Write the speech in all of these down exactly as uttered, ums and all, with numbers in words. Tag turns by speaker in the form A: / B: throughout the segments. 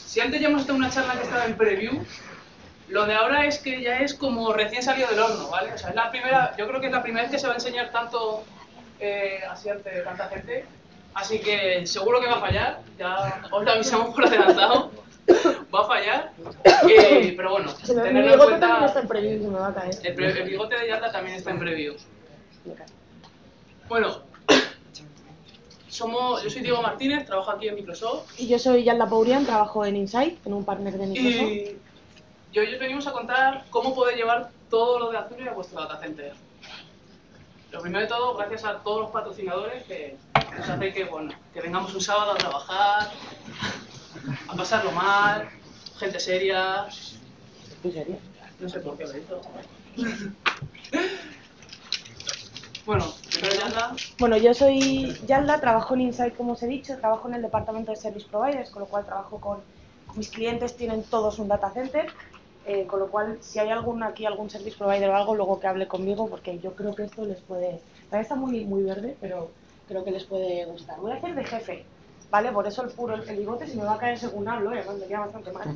A: si antes ya hemos estado en una charla que estaba en preview, lo de ahora es que ya es como recién salido del horno, ¿vale? O sea, es la primera, yo creo que es la primera vez que se va a enseñar tanto eh, así ante tanta gente, así que seguro que va a fallar, ya os lo avisamos por adelantado, va a fallar, eh, pero bueno,
B: Se me,
A: tenerlo
B: mi
A: en
B: bigote
A: cuenta,
B: también está en preview, se me va a caer.
A: el, pre, el bigote de Yalda también está en preview. Bueno, somos, yo soy Diego Martínez, trabajo aquí en Microsoft.
B: Y yo soy Yalda Pourian, trabajo en Insight, en un partner de Microsoft.
A: Y, y hoy os venimos a contar cómo poder llevar todo lo de Azure a vuestro data center. Lo primero de todo, gracias a todos los patrocinadores que nos hacen que, bueno, que vengamos un sábado a trabajar, a pasarlo mal, gente seria.
B: ¿En serio?
A: No sé por qué lo he dicho. Bueno, primero Yalda.
B: Bueno, yo soy Yalda, trabajo en Insight, como os he dicho, trabajo en el departamento de Service Providers, con lo cual trabajo con mis clientes, tienen todos un data center, eh, con lo cual si hay algún aquí, algún Service Provider o algo, luego que hable conmigo, porque yo creo que esto les puede... Todavía está muy, muy verde, pero creo que les puede gustar. Voy a hacer de jefe, ¿vale? Por eso el puro, el bigote se me va a caer según hablo, y además me queda bastante mal.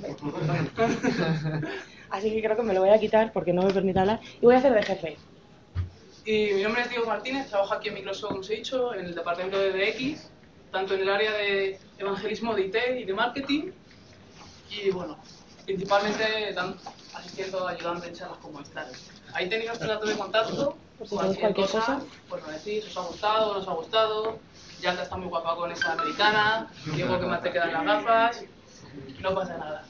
B: Así que creo que me lo voy a quitar porque no me permite hablar, y voy a hacer de jefe.
A: Y mi nombre es Diego Martínez, trabajo aquí en Microsoft, como os he dicho, en el departamento de D X, tanto en el área de evangelismo de I T y de marketing, y bueno, principalmente dan, asistiendo, ayudando en charlas como esta. Ahí tenéis nuestros datos de contacto,
B: Por si
A: cualquier
B: cualquier
A: cosa,
B: cosa,
A: pues nos decís, os ha gustado, no os ha gustado, Yalda está muy guapa con esa americana, Diego que más te quedan las gafas, no pasa nada.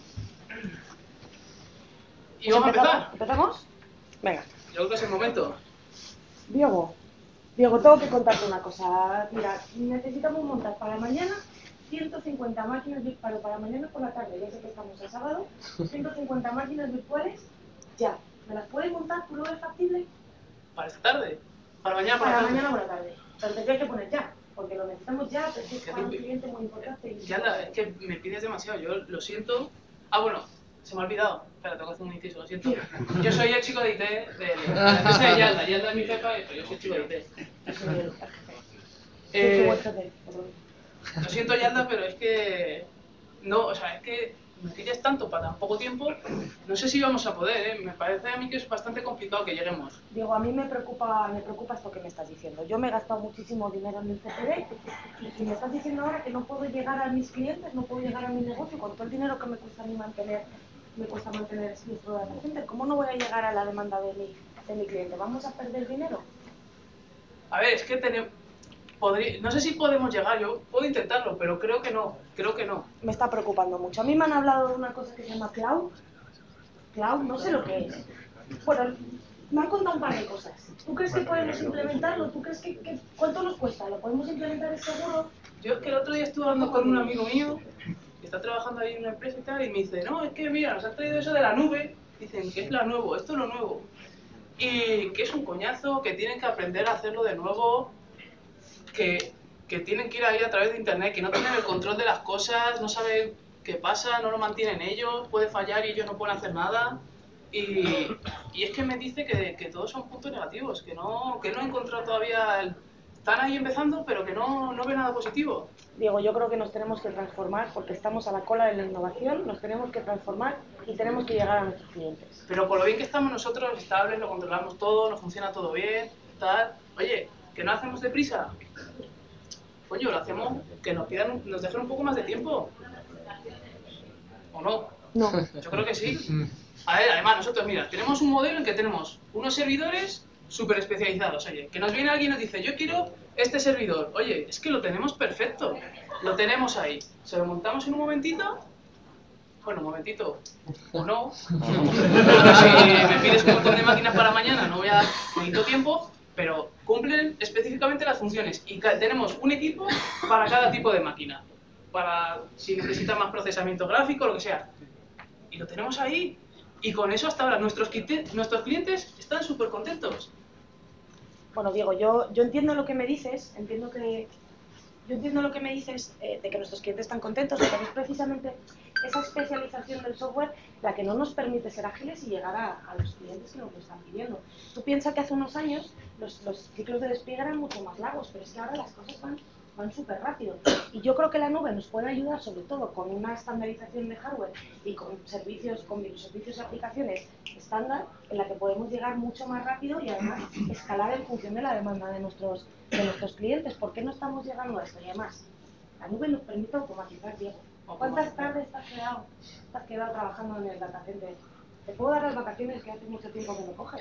A: Y
B: Pues
A: vamos a
B: empezamos.
A: empezar.
B: ¿Empezamos? Venga.
A: Yo creo que es el momento.
B: Diego, Diego, tengo que contarte una cosa. Mira, necesitamos montar para mañana ciento cincuenta máquinas virtuales, para mañana por la tarde, ya sé que estamos el sábado, ciento cincuenta máquinas virtuales, ya. ¿Me las puedes montar? ¿Tú lo ves factible?
A: ¿Para esta tarde? ¿Para mañana por la
B: Para
A: tarde?
B: mañana por la tarde. Pero tendría que poner ya, porque lo necesitamos ya, pero es para un cliente muy importante. Y...
A: Yalda, es que me pides demasiado, yo lo siento. Ah, bueno, se me ha olvidado. Espera, tengo que hacer un inciso, lo siento. Yo soy el chico de I T de, de la empresa de Yalda. Yalda es mi jefa, pero yo soy el chico de I T. Eh, lo siento, Yalda, pero es que... No, o sea, es que me pides tanto para tan poco tiempo, no sé si vamos a poder, ¿eh? Me parece a mí que es bastante complicado que lleguemos.
B: Diego, a mí me preocupa, me preocupa esto que me estás diciendo. Yo me he gastado muchísimo dinero en mi C P D y me estás diciendo ahora que no puedo llegar a mis clientes, no puedo llegar a mi negocio con todo el dinero que me cuesta a mí mantener, me cuesta mantener nuestro data center. ¿Cómo no voy a llegar a la demanda de mi, de mi cliente? ¿Vamos a perder dinero?
A: A ver, es que tenemos... Podría, no sé si podemos llegar, yo puedo intentarlo, pero creo que no, creo que no.
B: Me está preocupando mucho. A mí me han hablado de una cosa que se llama cloud. Cloud, no sé lo que es. Bueno, me han contado un par de cosas. ¿Tú crees que podemos implementarlo? ¿Tú crees que, que cuánto nos cuesta? ¿Lo podemos implementar, es seguro?
A: Yo es que el otro día estuve hablando con un amigo mío que está trabajando ahí en una empresa y tal, y me dice, no, es que mira, nos han traído eso de la nube. Dicen que es la nuevo, esto es lo nuevo. Y que es un coñazo, que tienen que aprender a hacerlo de nuevo, que, que tienen que ir ahí a través de internet, que no tienen el control de las cosas, no saben qué pasa, no lo mantienen ellos, puede fallar y ellos no pueden hacer nada. Y, y es que me dice que, que todos son puntos negativos, que no, que no he encontrado todavía el... Están ahí empezando, pero que no, no ve nada positivo.
B: Diego, yo creo que nos tenemos que transformar porque estamos a la cola de la innovación, nos tenemos que transformar y tenemos que llegar a nuestros clientes.
A: Pero por lo bien que estamos nosotros, estables, lo controlamos todo, nos funciona todo bien, tal. Oye, ¿que no hacemos deprisa? Coño, lo hacemos, que nos pidan, nos dejen un poco más de tiempo. ¿O no?
B: No.
A: Yo creo que sí. A ver, además nosotros, mira, tenemos un modelo en que tenemos unos servidores súper especializados. Oye, que nos viene alguien y nos dice, yo quiero este servidor. Oye, es que lo tenemos perfecto. Lo tenemos ahí. Se lo montamos en un momentito. Bueno, un momentito. O no. Porque si me pides un montón de máquinas para mañana, no voy a dar necesito tiempo. Pero cumplen específicamente las funciones. Y tenemos un equipo para cada tipo de máquina. Para si necesita más procesamiento gráfico, lo que sea. Y lo tenemos ahí. Y con eso hasta ahora nuestros, nuestros clientes están súper contentos.
B: Bueno, Diego, yo, yo entiendo lo que me dices, entiendo que yo entiendo lo que me dices eh, de que nuestros clientes están contentos, pero es precisamente esa especialización del software la que no nos permite ser ágiles y llegar a, a los clientes que nos lo están pidiendo. Tú piensas que hace unos años los, los ciclos de despliegue eran mucho más largos, pero es que ahora las cosas van van súper rápido. Y yo creo que la nube nos puede ayudar, sobre todo con una estandarización de hardware y con servicios, con microservicios y aplicaciones estándar, en la que podemos llegar mucho más rápido y además escalar en función de la demanda de nuestros, de nuestros clientes. ¿Por qué no estamos llegando a esto? Y además, la nube nos permite automatizar, Diego. ¿Cuántas tardes te has quedado, te has quedado trabajando en el data center? Te puedo dar las vacaciones que hace mucho tiempo que me coges.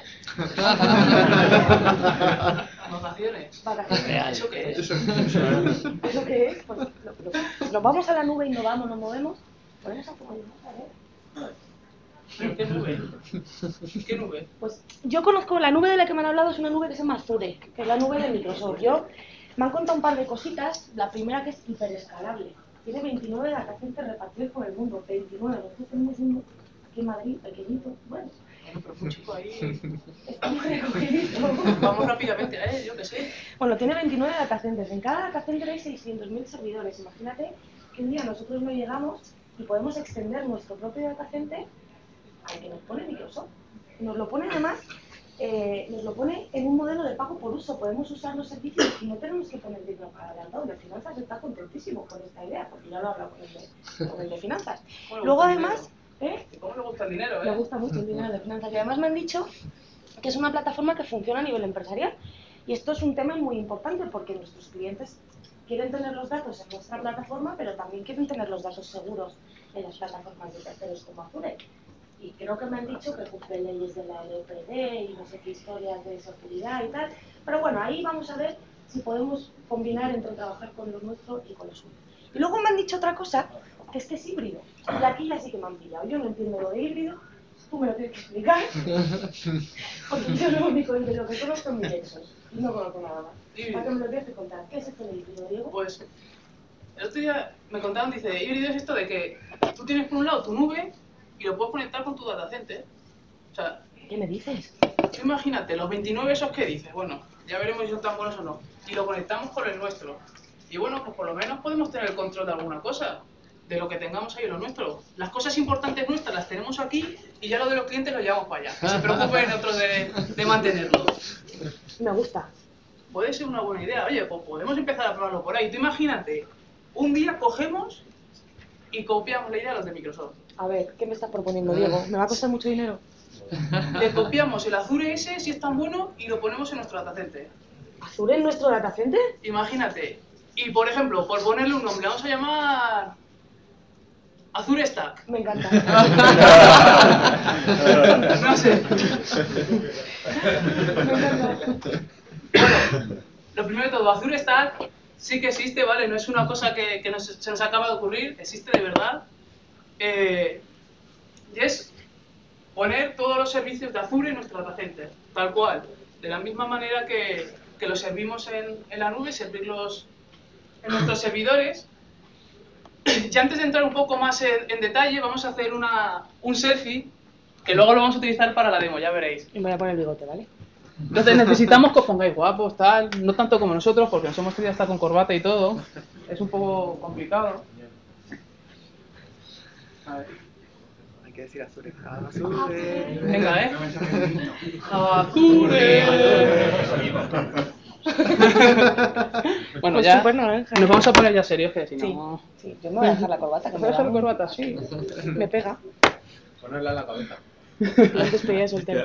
A: ¿Vacaciones?
B: ¿Vacaciones?
A: ¿Eso qué es?
B: ¿Eso qué es? Pues lo- lo- nos vamos a la nube, innovamos, nos movemos, podemos automatizar, ¿eh?
A: ¿Pero qué nube? ¿Qué nube?
B: Pues yo conozco la nube de la que me han hablado, es una nube que se llama Azure, que es la nube de Microsoft. Yo, me han contado un par de cositas. La primera, que es hiperescalable. Tiene veintinueve data centers repartidos por el mundo. veintinueve. Nosotros tenemos uno aquí en Madrid, pequeñito. Bueno,
A: Bueno, pero fue un chico ahí.
B: está muy recogidito.
A: Vamos rápidamente a él, yo qué sé.
B: Bueno, tiene veintinueve data centers. En cada data center hay seiscientos mil servidores. Imagínate que un día nosotros no llegamos y podemos extender nuestro propio data center al que nos pone Microsoft. Nos lo pone además, eh, nos lo pone en un modelo de pago por uso. Podemos usar los servicios y no tenemos que poner dinero para adelantado. El de finanzas está contentísimo con esta idea, porque ya lo he hablado con el de, con el de finanzas.
A: Bueno,
B: Luego
A: gusta el
B: además, ¿eh?
A: ¿Y cómo le gusta el dinero, eh?
B: Me gusta mucho el dinero de finanzas. Y además me han dicho que es una plataforma que funciona a nivel empresarial. Y esto es un tema muy importante porque nuestros clientes quieren tener los datos en nuestra plataforma, pero también quieren tener los datos seguros en las plataformas de terceros como Azure. Y creo que me han dicho que cumple leyes de la L P D y no sé qué historias de seguridad y tal. Pero bueno, ahí vamos a ver si podemos combinar entre trabajar con lo nuestro y con lo suyo. Y luego me han dicho otra cosa, que es que es híbrido. Y aquí ya sí que me han pillado. Yo no entiendo lo de híbrido, tú me lo tienes que explicar. Porque yo lo único de lo que conozco es mi Nexus. Y no conozco nada más. ¿Para qué me lo tienes que contar? ¿Qué es esto de híbrido, Diego?
A: Pues, el otro día me contaban, dice, híbrido es esto de que tú tienes por un lado tu nube y lo puedes conectar con tu data center. O sea,
B: ¿Qué me dices?
A: tú imagínate, los veintinueve esos que dices, bueno, ya veremos si son tan buenos o no, y lo conectamos con el nuestro. Y bueno, pues por lo menos podemos tener el control de alguna cosa, de lo que tengamos ahí en lo nuestro. Las cosas importantes nuestras las tenemos aquí y ya lo de los clientes lo llevamos para allá. Que se preocupen otros de, de mantenerlo.
B: Me gusta.
A: Puede ser una buena idea. Oye, pues podemos empezar a probarlo por ahí. Tú imagínate, un día cogemos y copiamos la idea a los de Microsoft.
B: A ver, ¿qué me estás proponiendo, Diego? ¿Me va a costar mucho dinero?
A: Le copiamos el Azure ese, si es tan bueno, y lo ponemos en nuestro data center.
B: ¿Azure en nuestro data center?
A: Imagínate. Y por ejemplo, por ponerle un nombre, vamos a llamar Azure Stack.
B: Me encanta.
A: No sé.
B: Me encanta.
A: Bueno, lo primero de todo, Azure Stack sí que existe, ¿vale? No es una cosa que, que nos- se nos acaba de ocurrir, existe de verdad. Eh, y es poner todos los servicios de Azure en nuestro data center, tal cual. De la misma manera que, que los servimos en, en la nube, servirlos en nuestros servidores. Y antes de entrar un poco más en, en detalle, vamos a hacer una, un selfie, que luego lo vamos a utilizar para la demo, ya veréis.
B: Y me voy a poner el bigote, ¿vale?
A: Entonces necesitamos que os pongáis guapos, tal, no tanto como nosotros, porque nos hemos tenido hasta con corbata y todo. Es un poco complicado. A ver.
C: Hay que decir Azure. Azure.
A: Venga, ¿eh? Azure. Bueno,
B: Pues
A: ya
B: súper naranja.
A: nos vamos a poner ya serios, que si
B: Sí,
A: no...
B: sí, yo me voy a dejar la corbata, que
A: ¿Te
B: me,
A: dejas
B: da-
A: la corbata? Sí.
B: me pega.
C: Ponerla en la cabeza.
B: La despedida de soltero.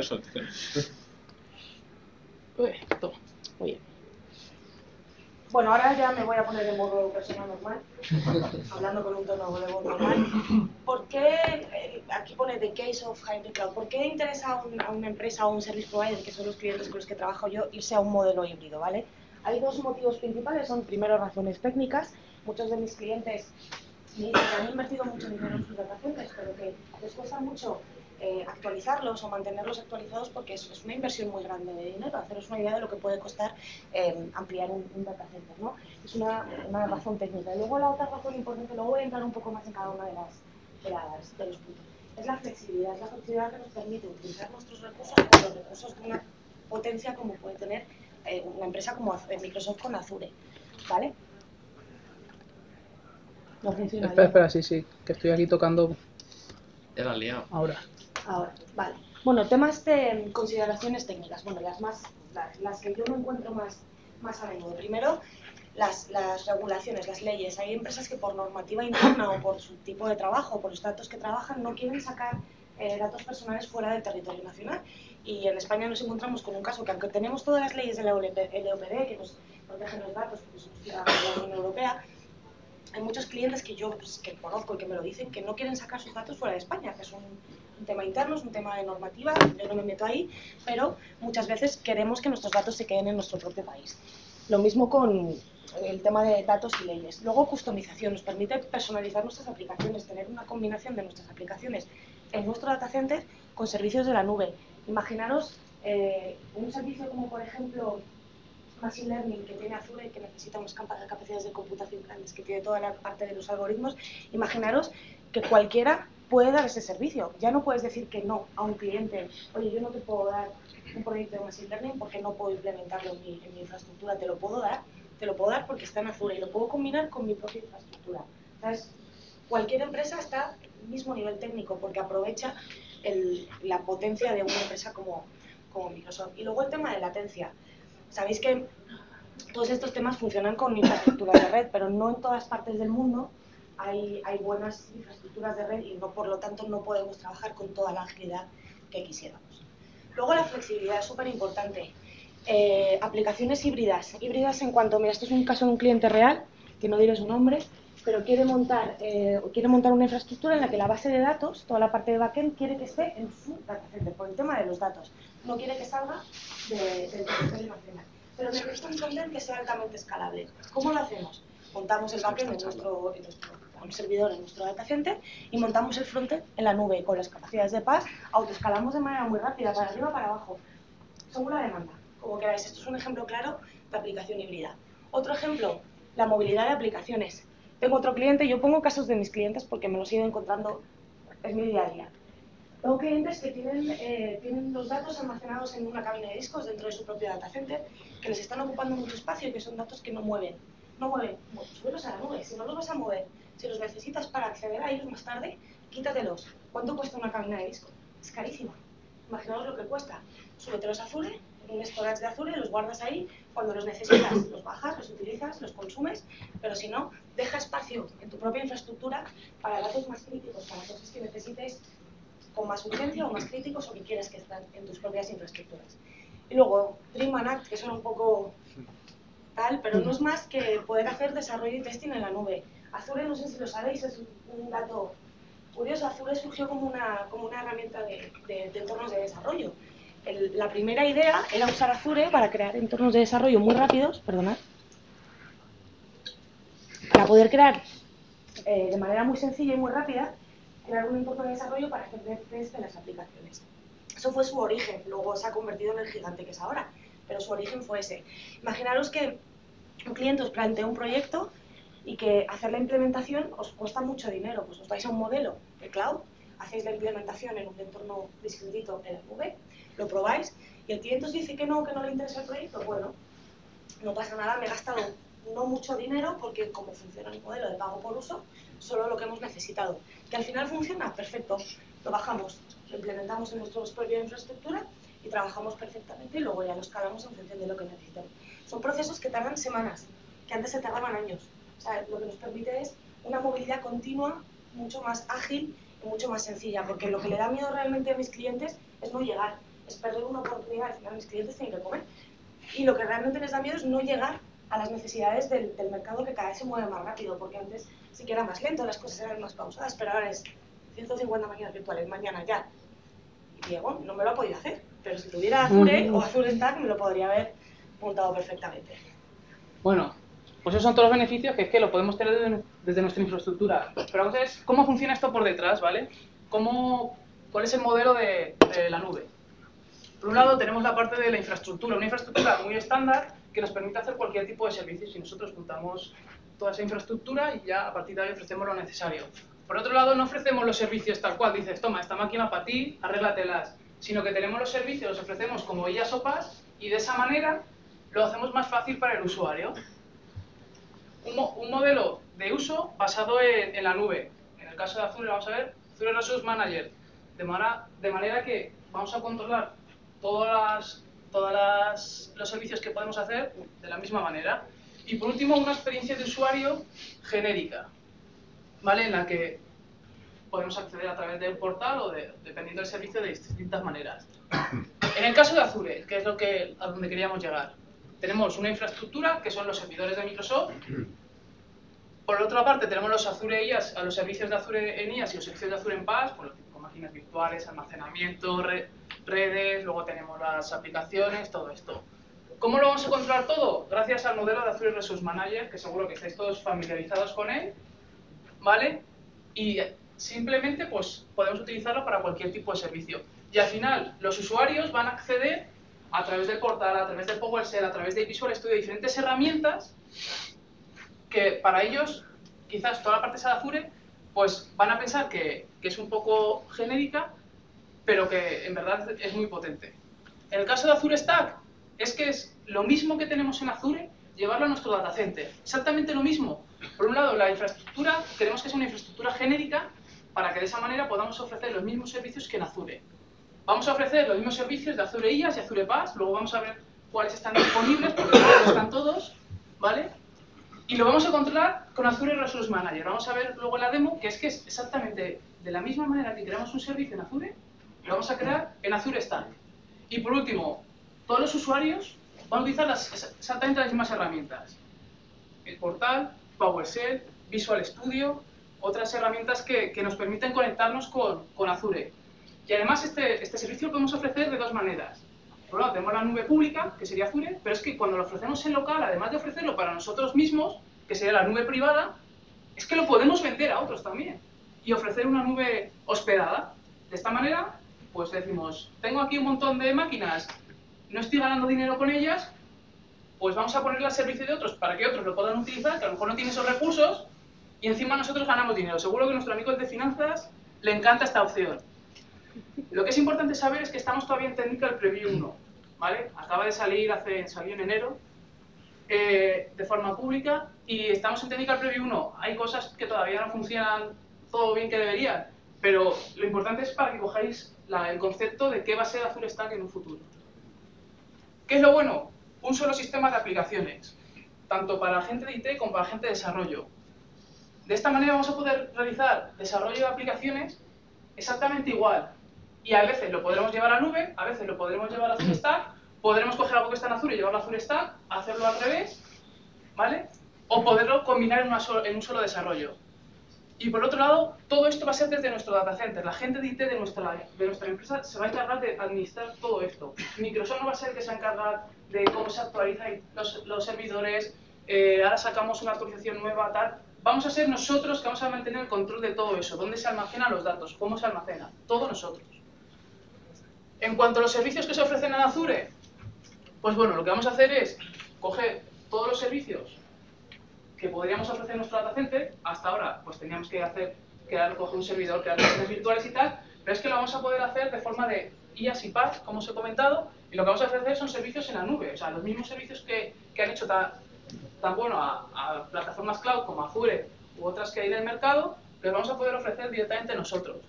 A: Uy, toma.
B: Oye. Bueno, ahora ya me voy a poner en modo persona normal, hablando con un tono de voz normal. ¿Por qué, eh, aquí pone The Case of Hybrid Cloud, ¿por qué interesa a, un- a una empresa o un service provider, que son los clientes con los que trabajo yo, irse a un modelo híbrido, ¿vale? Hay dos motivos principales, son primero razones técnicas. Muchos de mis clientes me dicen que han invertido mucho dinero en sus data centers, pero que les cuesta mucho eh, actualizarlos o mantenerlos actualizados porque es, es una inversión muy grande de dinero. Haceros una idea de lo que puede costar eh, ampliar un, un data center, ¿no? Es una, una razón técnica. Y luego la otra razón importante, luego voy a entrar un poco más en cada una de, las, de, las, de los puntos, es la flexibilidad, es la flexibilidad que nos permite utilizar nuestros recursos con los recursos de una potencia como puede tener eh, una empresa como Az- eh, Microsoft con Azure, ¿vale? No funciona.
A: Espera,
B: ya.
A: espera, sí, sí, que estoy aquí tocando
C: Ya la has liado.
A: ahora.
B: Ahora, vale. Bueno, temas de consideraciones técnicas. Bueno, las más, las, las que yo me encuentro más, más a menudo. Primero, las, las regulaciones, las leyes. Hay empresas que por normativa interna o por su tipo de trabajo, por los datos que trabajan, no quieren sacar eh, datos personales fuera del territorio nacional. Y en España nos encontramos con un caso que, aunque tenemos todas las leyes de la L O P D que nos protegen los datos, porque somos ciudadanos de la Unión Europea, hay muchos clientes que yo pues, que conozco y que me lo dicen que no quieren sacar sus datos fuera de España, que es un, un tema interno, es un tema de normativa, yo no me meto ahí, pero muchas veces queremos que nuestros datos se queden en nuestro propio país. Lo mismo con el tema de datos y leyes. Luego, customización, nos permite personalizar nuestras aplicaciones, tener una combinación de nuestras aplicaciones en nuestro data center con servicios de la nube. Imaginaros eh, un servicio como, por ejemplo, Machine Learning que tiene Azure, que necesita unas capacidades de computación grandes, que tiene toda la parte de los algoritmos. Imaginaros que cualquiera puede dar ese servicio. Ya no puedes decir que no a un cliente. Oye, yo no te puedo dar un proyecto de Machine Learning porque no puedo implementarlo en mi, en mi infraestructura. Te lo puedo dar, te lo puedo dar porque está en Azure y lo puedo combinar con mi propia infraestructura. ¿Sabes? Cualquier empresa está al mismo nivel técnico porque aprovecha el, la potencia de una empresa como, como Microsoft. Y luego el tema de latencia. Sabéis que todos estos temas funcionan con infraestructuras de red, pero no en todas partes del mundo hay, hay buenas infraestructuras de red y no, por lo tanto no podemos trabajar con toda la agilidad que quisiéramos. Luego la flexibilidad es súper importante. Eh, aplicaciones híbridas. Híbridas en cuanto, mira, esto es un caso de un cliente real, que no diré su nombre, pero quiere montar, eh, quiere montar una infraestructura en la que la base de datos, toda la parte de backend, quiere que esté en su data center, por el tema de los datos. No quiere que salga de, del territorio nacional. Pero necesita un frontend que sea altamente escalable. ¿Cómo lo hacemos? Montamos el backend en nuestro, en nuestro un servidor en nuestro data center y montamos el frontend en la nube con las capacidades de P A S, autoescalamos de manera muy rápida, para arriba, para abajo, según la demanda. Como queráis, esto es un ejemplo claro de aplicación híbrida. Otro ejemplo, la movilidad de aplicaciones. Tengo otro cliente, yo pongo casos de mis clientes porque me los he ido encontrando, es mi día a día. Tengo clientes que tienen, eh, tienen los datos almacenados en una cabina de discos dentro de su propio data center, que les están ocupando mucho espacio y que son datos que no mueven. No mueven, bueno, súbelos a la nube, si no los vas a mover, si los necesitas para acceder a ellos más tarde, quítatelos. ¿Cuánto cuesta una cabina de disco? Es carísima. Imaginaos lo que cuesta. Súbetelos a Azure, en un storage de Azure, los guardas ahí, cuando los necesitas los bajas, los utilizas, los consumes, pero si no, deja espacio en tu propia infraestructura para datos más críticos, para cosas que necesites con más urgencia o más críticos o que quieras que estén en tus propias infraestructuras. Y luego, Dream and Act, que son un poco tal, pero no es más que poder hacer desarrollo y testing en la nube. Azure, no sé si lo sabéis, es un dato curioso. Azure surgió como una, como una herramienta de, de, de entornos de desarrollo. El, la primera idea era usar Azure para crear entornos de desarrollo muy rápidos, perdonad, para poder crear eh, de manera muy sencilla y muy rápida, crear un entorno de desarrollo para hacer test de las aplicaciones. Eso fue su origen, luego se ha convertido en el gigante que es ahora, pero su origen fue ese. Imaginaros que un cliente os plantea un proyecto y que hacer la implementación os cuesta mucho dinero, pues os vais a un modelo de cloud, hacéis la implementación en un entorno discretito en la nube, lo probáis y el cliente os dice que no, que no le interesa el proyecto. Bueno, no pasa nada, me he gastado no mucho dinero porque como funciona el modelo de pago por uso, solo lo que hemos necesitado. ¿Que al final funciona? Perfecto, lo bajamos, lo implementamos en nuestra propia infraestructura y trabajamos perfectamente y luego ya lo escalamos en función de lo que necesitamos. Son procesos que tardan semanas, que antes se tardaban años. O sea, lo que nos permite es una movilidad continua, mucho más ágil y mucho más sencilla, porque lo que le da miedo realmente a mis clientes es no llegar, es perder una oportunidad. Al final mis clientes tienen que comer. Y lo que realmente les da miedo es no llegar a las necesidades del, del mercado, que cada vez se mueve más rápido, porque antes sí que era más lento, las cosas eran más pausadas, pero ahora es ciento cincuenta máquinas virtuales, mañana ya. Y Diego no me lo ha podido hacer, pero si tuviera Azure o Azure Stack me lo podría haber montado perfectamente.
A: Bueno, pues esos son todos los beneficios que es que lo podemos tener desde, desde nuestra infraestructura. Pero vamos a ver cómo funciona esto por detrás, ¿vale? ¿Cómo, ¿Cuál es el modelo de, de la nube? Por un lado tenemos la parte de la infraestructura, una infraestructura muy estándar que nos permite hacer cualquier tipo de servicios y nosotros juntamos toda esa infraestructura y ya a partir de ahí ofrecemos lo necesario. Por otro lado, no ofrecemos los servicios tal cual, dices, toma, esta máquina para ti, arréglatelas, sino que tenemos los servicios, los ofrecemos como I A S o P A S y de esa manera lo hacemos más fácil para el usuario. Un, mo un modelo de uso basado en, en la nube. En el caso de Azure, vamos a ver, Azure Resource Manager, de, manera, de manera que vamos a controlar todas las, todas las, los servicios que podemos hacer de la misma manera. Y por último, una experiencia de usuario genérica, ¿vale? En la que podemos acceder a través del portal o de, dependiendo del servicio de distintas maneras. En el caso de Azure, que es lo que, a donde queríamos llegar, tenemos una infraestructura que son los servidores de Microsoft. Por otra parte, tenemos los Azure I A S, a los servicios de Azure en I A S y los servicios de Azure en PaaS, por con máquinas virtuales, almacenamiento, re, redes, luego tenemos las aplicaciones, todo esto. ¿Cómo lo vamos a controlar todo? Gracias al modelo de Azure Resource Manager, que seguro que estáis todos familiarizados con él, ¿vale? Y simplemente pues podemos utilizarlo para cualquier tipo de servicio. Y al final, los usuarios van a acceder a través del portal, a través de PowerShell, a través de Visual Studio, diferentes herramientas que para ellos, quizás toda la parte de Azure, pues van a pensar que, que es un poco genérica, pero que en verdad es muy potente. En el caso de Azure Stack, es que es lo mismo que tenemos en Azure, llevarlo a nuestro data center. Exactamente lo mismo. Por un lado, la infraestructura, queremos que sea una infraestructura genérica para que de esa manera podamos ofrecer los mismos servicios que en Azure. Vamos a ofrecer los mismos servicios de Azure I A S y Azure PaaS, luego vamos a ver cuáles están disponibles, porque no están todos, ¿vale? Y lo vamos a controlar con Azure Resource Manager. Vamos a ver luego en la demo que es que es exactamente de la misma manera que creamos un servicio en Azure, lo vamos a crear en Azure Stack. Y por último, todos los usuarios van a utilizar las, exactamente las mismas herramientas. El portal, PowerShell, Visual Studio, otras herramientas que, que nos permiten conectarnos con, con Azure. Y además este, este servicio lo podemos ofrecer de dos maneras. Por un lado tenemos la nube pública, que sería Azure, pero es que cuando lo ofrecemos en local, además de ofrecerlo para nosotros mismos, que sería la nube privada, es que lo podemos vender a otros también. Y ofrecer una nube hospedada. De esta manera, pues decimos, tengo aquí un montón de máquinas, no estoy ganando dinero con ellas, pues vamos a ponerla al servicio de otros para que otros lo puedan utilizar, que a lo mejor no tienen esos recursos, y encima nosotros ganamos dinero. Seguro que a nuestro amigo de finanzas le encanta esta opción. Lo que es importante saber es que estamos todavía en Technical Preview uno, ¿vale? Acaba de salir, hace, salió en enero, eh, de forma pública, y estamos en Technical Preview uno. Hay cosas que todavía no funcionan todo bien que deberían, pero lo importante es para que cojáis la, el concepto de qué va a ser Azure Stack en un futuro. ¿Qué es lo bueno? Un solo sistema de aplicaciones, tanto para gente de I T como para gente de desarrollo. De esta manera vamos a poder realizar desarrollo de aplicaciones exactamente igual. Y a veces lo podremos llevar a nube, a veces lo podremos llevar a Azure Stack, podremos coger algo que está en Azure y llevarlo a Azure Stack, hacerlo al revés, ¿vale? O poderlo combinar en, una so en un solo desarrollo. Y por otro lado, todo esto va a ser desde nuestro data center. La gente de I T de nuestra, de nuestra empresa se va a encargar de administrar todo esto. Microsoft no va a ser el que se encarga de cómo se actualizan los, los servidores, eh, ahora sacamos una actualización nueva, tal. Vamos a ser nosotros que vamos a mantener el control de todo eso. ¿Dónde se almacenan los datos? ¿Cómo se almacenan? Todo nosotros. En cuanto a los servicios que se ofrecen en Azure, pues bueno, lo que vamos a hacer es coger todos los servicios que podríamos ofrecer en nuestro data center. Hasta ahora pues teníamos que hacer, crear, coger un servidor, crear redes virtuales y tal, pero es que lo vamos a poder hacer de forma de I A S y PaaS, como os he comentado, y lo que vamos a ofrecer son servicios en la nube, o sea, los mismos servicios que, que han hecho tan, tan bueno a, a plataformas cloud como Azure u otras que hay en el mercado, los vamos a poder ofrecer directamente nosotros.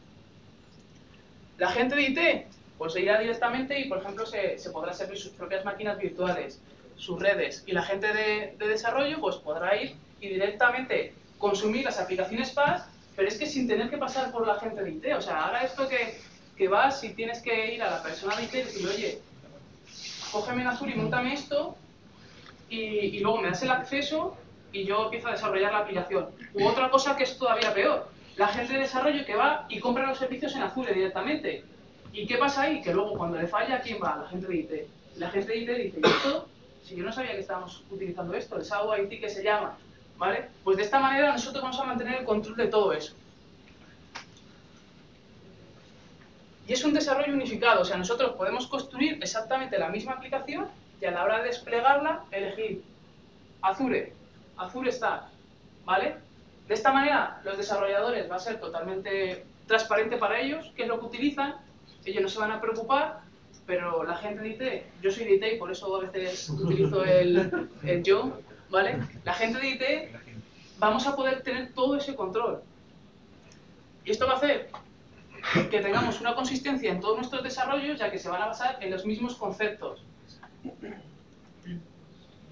A: La gente de I T pues irá directamente y, por ejemplo, se, se podrá servir sus propias máquinas virtuales, sus redes, y la gente de, de desarrollo pues podrá ir y directamente consumir las aplicaciones PaaS, pero es que sin tener que pasar por la gente de I T. O sea, ahora esto que, que vas y tienes que ir a la persona de I T y decirle, oye, cógeme en Azure y montame esto, y, y luego me das el acceso y yo empiezo a desarrollar la aplicación. U otra cosa que es todavía peor, la gente de desarrollo que va y compra los servicios en Azure directamente. ¿Y qué pasa ahí? Que luego cuando le falla, ¿quién va? La gente de I T. La gente de I T dice, ¿y esto? Si yo no sabía que estábamos utilizando esto, el S A U I T que se llama, ¿vale? Pues de esta manera nosotros vamos a mantener el control de todo eso. Y es un desarrollo unificado, o sea, nosotros podemos construir exactamente la misma aplicación y a la hora de desplegarla, elegir Azure, Azure Stack, ¿vale? De esta manera, los desarrolladores va a ser totalmente transparente para ellos qué es lo que utilizan, ellos no se van a preocupar, pero la gente de I T, yo soy de I T y por eso a veces utilizo el, el yo, ¿vale? La gente de I T vamos a poder tener todo ese control. Y esto va a hacer que tengamos una consistencia en todos nuestros desarrollos, ya que se van a basar en los mismos conceptos.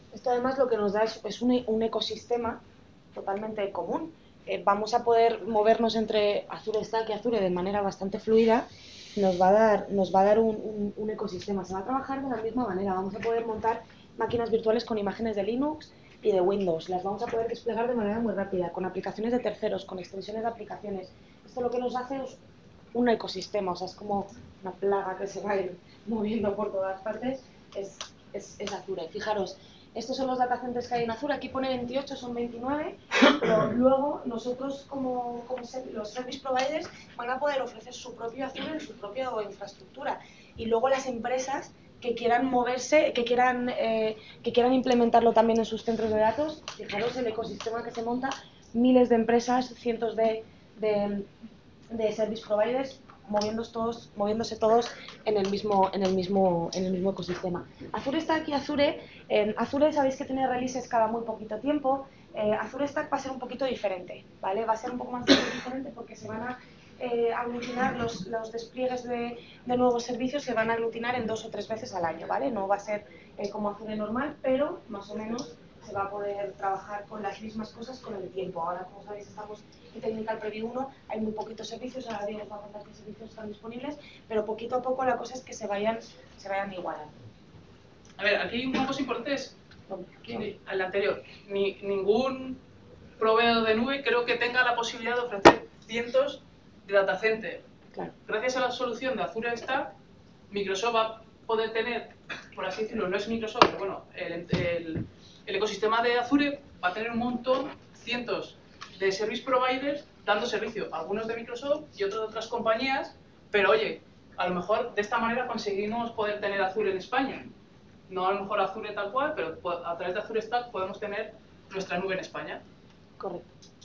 B: Esto además lo que nos da es, es un, un ecosistema totalmente común. Eh, vamos a poder movernos entre Azure Stack y Azure de manera bastante fluida. Nos va a dar, nos va a dar un, un, un ecosistema. Se va a trabajar de la misma manera. Vamos a poder montar máquinas virtuales con imágenes de Linux y de Windows. Las vamos a poder desplegar de manera muy rápida, con aplicaciones de terceros, con extensiones de aplicaciones. Esto lo que nos hace es un ecosistema, o sea, es como una plaga que se va a ir moviendo por todas partes. Es, es, es Azure. Fijaros, estos son los datacenters que hay en Azure. Aquí pone veintiocho, son veintinueve, pero luego nosotros como, como ser, los service providers van a poder ofrecer su propio Azure en su propia infraestructura. Y luego las empresas que quieran moverse, que quieran, eh, que quieran implementarlo también en sus centros de datos, fijaros el ecosistema que se monta, miles de empresas, cientos de, de, de service providers moviéndose todos, moviéndose todos en el mismo, en el mismo, en el mismo ecosistema. Azure Stack y Azure, eh, Azure sabéis que tiene releases cada muy poquito tiempo. eh, Azure Stack va a ser un poquito diferente, ¿vale? Va a ser un poco más diferente porque se van a eh, aglutinar los, los despliegues de, de nuevos servicios, se van a aglutinar en dos o tres veces al año, ¿vale? No va a ser eh, como Azure normal, pero más o menos se va a poder trabajar con las mismas cosas con el tiempo. Ahora, como sabéis, estamos en Technical Preview uno, hay muy poquitos servicios, ahora Diego os va a contar qué servicios están disponibles, pero poquito a poco la cosa es que se vayan, se vayan igualando.
A: A ver, aquí una cosa importante es, que al anterior, ni, ningún proveedor de nube creo que tenga la posibilidad de ofrecer cientos de data center.
B: Claro.
A: Gracias a la solución de Azure Stack, Microsoft va a poder tener, por así decirlo, no es Microsoft, pero bueno, el, el, el ecosistema de Azure va a tener un montón, cientos de service providers dando servicio, algunos de Microsoft y otros de otras compañías, pero oye, a lo mejor de esta manera conseguimos poder tener Azure en España. No a lo mejor Azure tal cual, pero a través de Azure Stack podemos tener nuestra nube en España.
B: Correcto.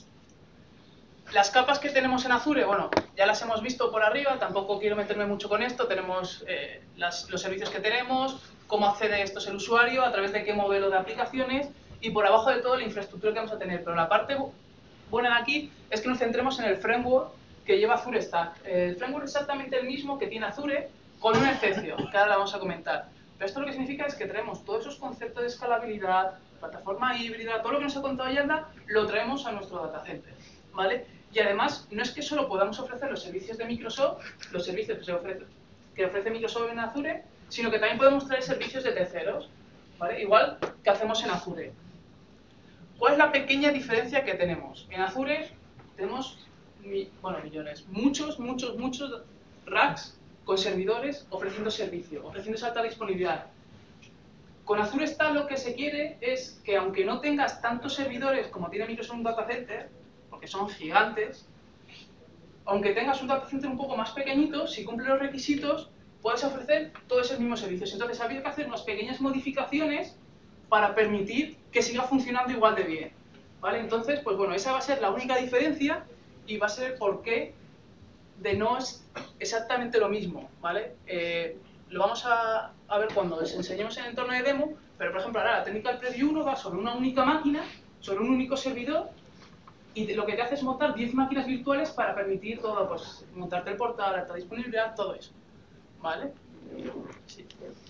A: Las capas que tenemos en Azure, bueno, ya las hemos visto por arriba, tampoco quiero meterme mucho con esto. Tenemos eh, las, los servicios que tenemos, cómo accede esto el usuario, a través de qué modelo de aplicaciones y por abajo de todo la infraestructura que vamos a tener. Pero la parte buena de aquí es que nos centremos en el framework que lleva Azure Stack. El framework es exactamente el mismo que tiene Azure, con una excepción, que ahora la vamos a comentar. Pero esto lo que significa es que traemos todos esos conceptos de escalabilidad, plataforma híbrida, todo lo que nos ha contado Yalda, lo traemos a nuestro data center, ¿vale? Y además, no es que solo podamos ofrecer los servicios de Microsoft, los servicios que, se ofrece, que ofrece Microsoft en Azure, sino que también podemos traer servicios de terceros, ¿vale? Igual que hacemos en Azure. ¿Cuál es la pequeña diferencia que tenemos? En Azure tenemos, bueno, millones, muchos, muchos, muchos racks con servidores ofreciendo servicio, ofreciendo esa alta disponibilidad. Con Azure Stack lo que se quiere es que aunque no tengas tantos servidores como tiene Microsoft un data center, porque son gigantes, aunque tengas un data center un poco más pequeñito, si cumple los requisitos, puedes ofrecer todos esos mismos servicios. Entonces ha habido que hacer unas pequeñas modificaciones para permitir que siga funcionando igual de bien, ¿vale? Entonces, pues bueno, esa va a ser la única diferencia y va a ser el porqué de no es exactamente lo mismo, ¿vale? Eh, lo vamos a, a ver cuando les enseñemos en el entorno de demo, pero por ejemplo ahora la Technical Preview uno va sobre una única máquina, sobre un único servidor, y lo que te hace es montar diez máquinas virtuales para permitir todo, pues montarte el portal, alta disponibilidad, todo eso, ¿vale? Sí.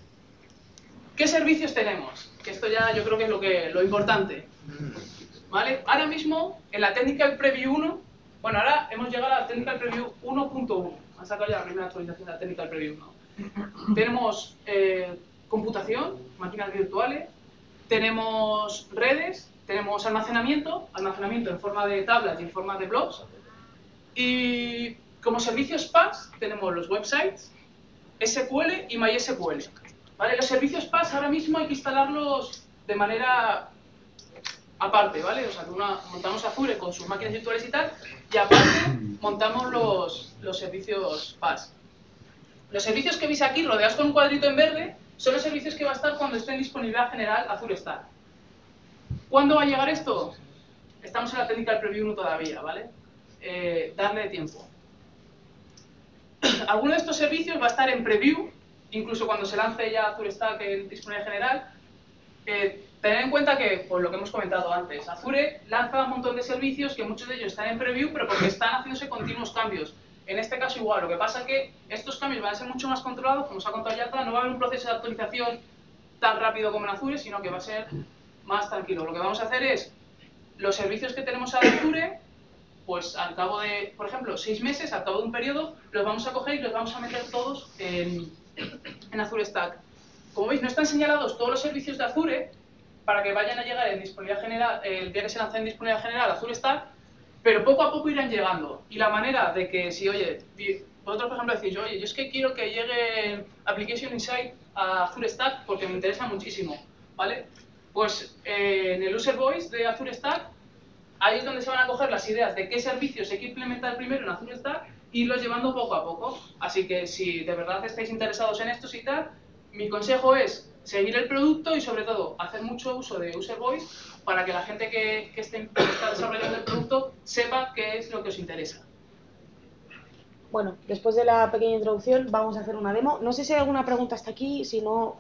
A: ¿Qué servicios tenemos? Que esto ya yo creo que es lo, que, lo importante, ¿vale? Ahora mismo en la Technical Preview uno, bueno, ahora hemos llegado a la Technical Preview uno punto uno. Han sacado ya la primera actualización de la Technical Preview uno. Tenemos eh, computación, máquinas virtuales, tenemos redes, tenemos almacenamiento, almacenamiento en forma de tablas y en forma de blogs. Y como servicios PaaS tenemos los websites, S Q L y MySQL. ¿Vale? Los servicios PaaS ahora mismo hay que instalarlos de manera aparte, ¿vale? O sea, una, montamos Azure con sus máquinas virtuales y tal, y aparte montamos los, los servicios PaaS. Los servicios que veis aquí, rodeados con un cuadrito en verde, son los servicios que va a estar cuando esté en disponibilidad general Azure Stack. ¿Cuándo va a llegar esto? Estamos en la Technical Preview uno todavía, ¿vale? Eh, darle tiempo. Alguno de estos servicios va a estar en Preview, incluso cuando se lance ya Azure Stack en disponibilidad general. Eh, Tened en cuenta que, por lo que hemos comentado antes, Azure lanza un montón de servicios que muchos de ellos están en preview, pero porque están haciéndose continuos cambios. En este caso igual, lo que pasa es que estos cambios van a ser mucho más controlados, como os ha contado Yalda, no va a haber un proceso de actualización tan rápido como en Azure, sino que va a ser más tranquilo. Lo que vamos a hacer es, los servicios que tenemos a Azure, pues al cabo de, por ejemplo, seis meses, al cabo de un periodo, los vamos a coger y los vamos a meter todos en, en Azure Stack. Como veis, no están señalados todos los servicios de Azure para que vayan a llegar en disponibilidad general, el día que se lancen en disponibilidad general Azure Stack, pero poco a poco irán llegando. Y la manera de que, si, oye, vosotros por ejemplo decís, oye, yo es que quiero que llegue Application Insight a Azure Stack porque me interesa muchísimo, ¿vale? Pues eh, en el User Voice de Azure Stack, ahí es donde se van a coger las ideas de qué servicios hay que implementar primero en Azure Stack y irlos llevando poco a poco. Así que si de verdad estáis interesados en estos y tal, mi consejo es seguir el producto y sobre todo hacer mucho uso de User Voice para que la gente que, que, esté, que está desarrollando el producto sepa qué es lo que os interesa.
B: Bueno, después de la pequeña introducción vamos a hacer una demo. No sé si hay alguna pregunta hasta aquí, si no...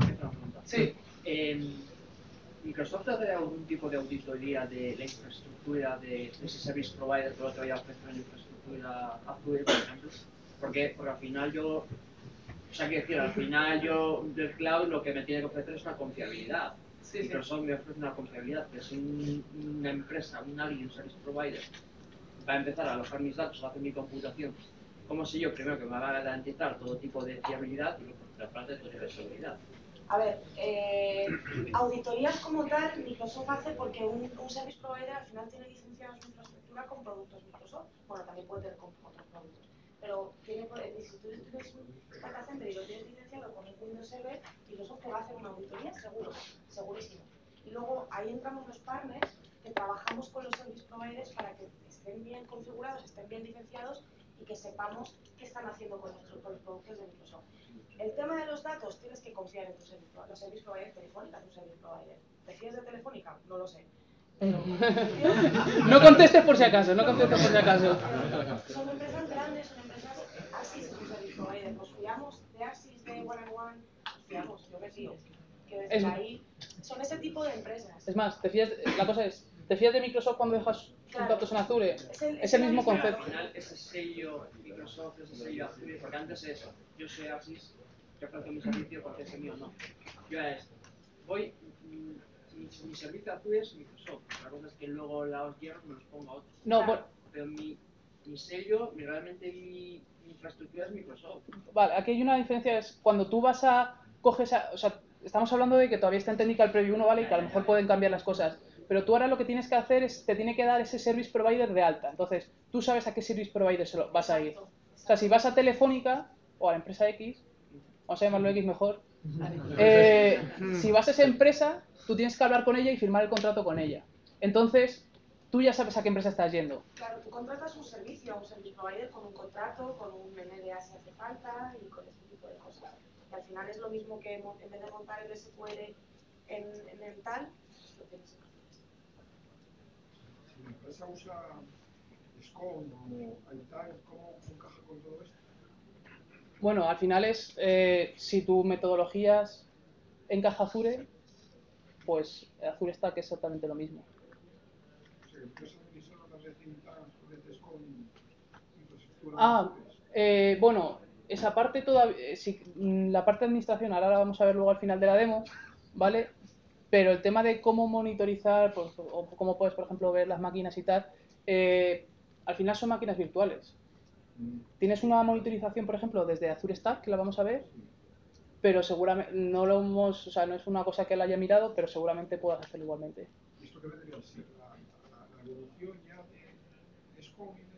A: Sí.
D: Eh, ¿Microsoft hace algún tipo de auditoría de la infraestructura de, de ese service provider que lo te vaya a ofrecer una infraestructura Azure, por ejemplo? Porque, porque al final yo... O sea, quiero decir, al final yo del cloud lo que me tiene que ofrecer es una confiabilidad.
A: Sí,
D: Microsoft
A: sí.
D: me ofrece una confiabilidad, que si un, una empresa, un alguien, un service provider, va a empezar a alojar mis datos, a hacer mi computación, ¿cómo sé yo primero que me va a garantizar todo tipo de fiabilidad y luego por otra parte todo tipo de seguridad?
B: A ver, eh, auditorías como tal, Microsoft hace porque un, un service provider al final tiene licenciada su infraestructura con productos Microsoft. Bueno, también puede tener con otros productos. Pero tiene, si tú tienes un data center y lo tienes licenciado con un Windows Server, Microsoft te va a hacer una auditoría seguro, segurísimo. Y luego ahí entramos los partners que trabajamos con los service providers para que estén bien configurados, estén bien licenciados y que sepamos qué están haciendo con, nuestros, con los productos de Microsoft. El tema de los datos, tienes que confiar en tu service provider. Los service providers, Telefónica es un service provider. ¿Te fías de Telefónica? No lo sé. Pero,
A: no contestes por si acaso, no contestes por si acaso.
B: Son empresas grandes, son empresas. Axis es un service provider. Nos fiamos de Axis, de One and One. Nos fiamos, yo me fío. Que desde
A: Es,
B: ahí son ese tipo de empresas.
A: es más, te fías, la cosa es, ¿te fías de Microsoft cuando dejas
B: Claro.
A: tus datos en Azure?
B: Es el,
A: Es el mismo
D: Al
A: concepto.
D: final ese sello Microsoft, ese sello Azure, porque antes es, yo soy Axis, yo ofrezco mi servicio porque ese mío no. Yo a esto, voy, mi, mi, mi servicio Azure es Microsoft, la cosa es que luego los hierros me los pongo a otros.
A: No,
B: Claro.
A: por,
D: Pero mi, mi sello, mi, realmente mi, mi infraestructura es Microsoft.
A: vale, aquí hay una diferencia, es cuando tú vas a, coges a, o sea, estamos hablando de que todavía está en Technical Preview uno, ¿vale? Y que a lo mejor pueden cambiar las cosas. Pero tú ahora lo que tienes que hacer es, te tiene que dar ese service provider de alta. Entonces, tú sabes a qué service provider se lo vas a ir. O sea, si vas a Telefónica o a la empresa X, vamos a llamarlo X mejor, eh, si vas a esa empresa, tú tienes que hablar con ella y firmar el contrato con ella. Entonces, tú ya sabes a qué empresa estás yendo.
B: Claro, tú contratas un servicio a un service provider con un contrato, con un M D A si hace falta y con este tipo de cosas. Y al final es lo mismo que en vez de montar el S Q L en, en el tal, lo tienes en
E: Si la empresa usa SCOM o iTime, ¿cómo encaja con todo esto?
A: Bueno, al final es, eh, si tu metodologías encaja Azure, pues Azure Stack es exactamente lo mismo.
E: O sea, empresas emisoras necesitan de SCOM infraestructura.
A: Ah, eh, bueno, esa parte todavía, si, la parte de administración ahora la vamos a ver luego al final de la demo, ¿vale? Pero el tema de cómo monitorizar, pues, o cómo puedes, por ejemplo, ver las máquinas y tal, eh, al final son máquinas virtuales. Tienes una monitorización, por ejemplo, desde Azure Stack, que la vamos a ver, pero seguramente no lo hemos, o sea, no es una cosa que él haya mirado, pero seguramente puedas hacerlo igualmente.
E: ¿Y esto qué vendría a ser? ¿La, la, la evolución ya de, de SCOM y de,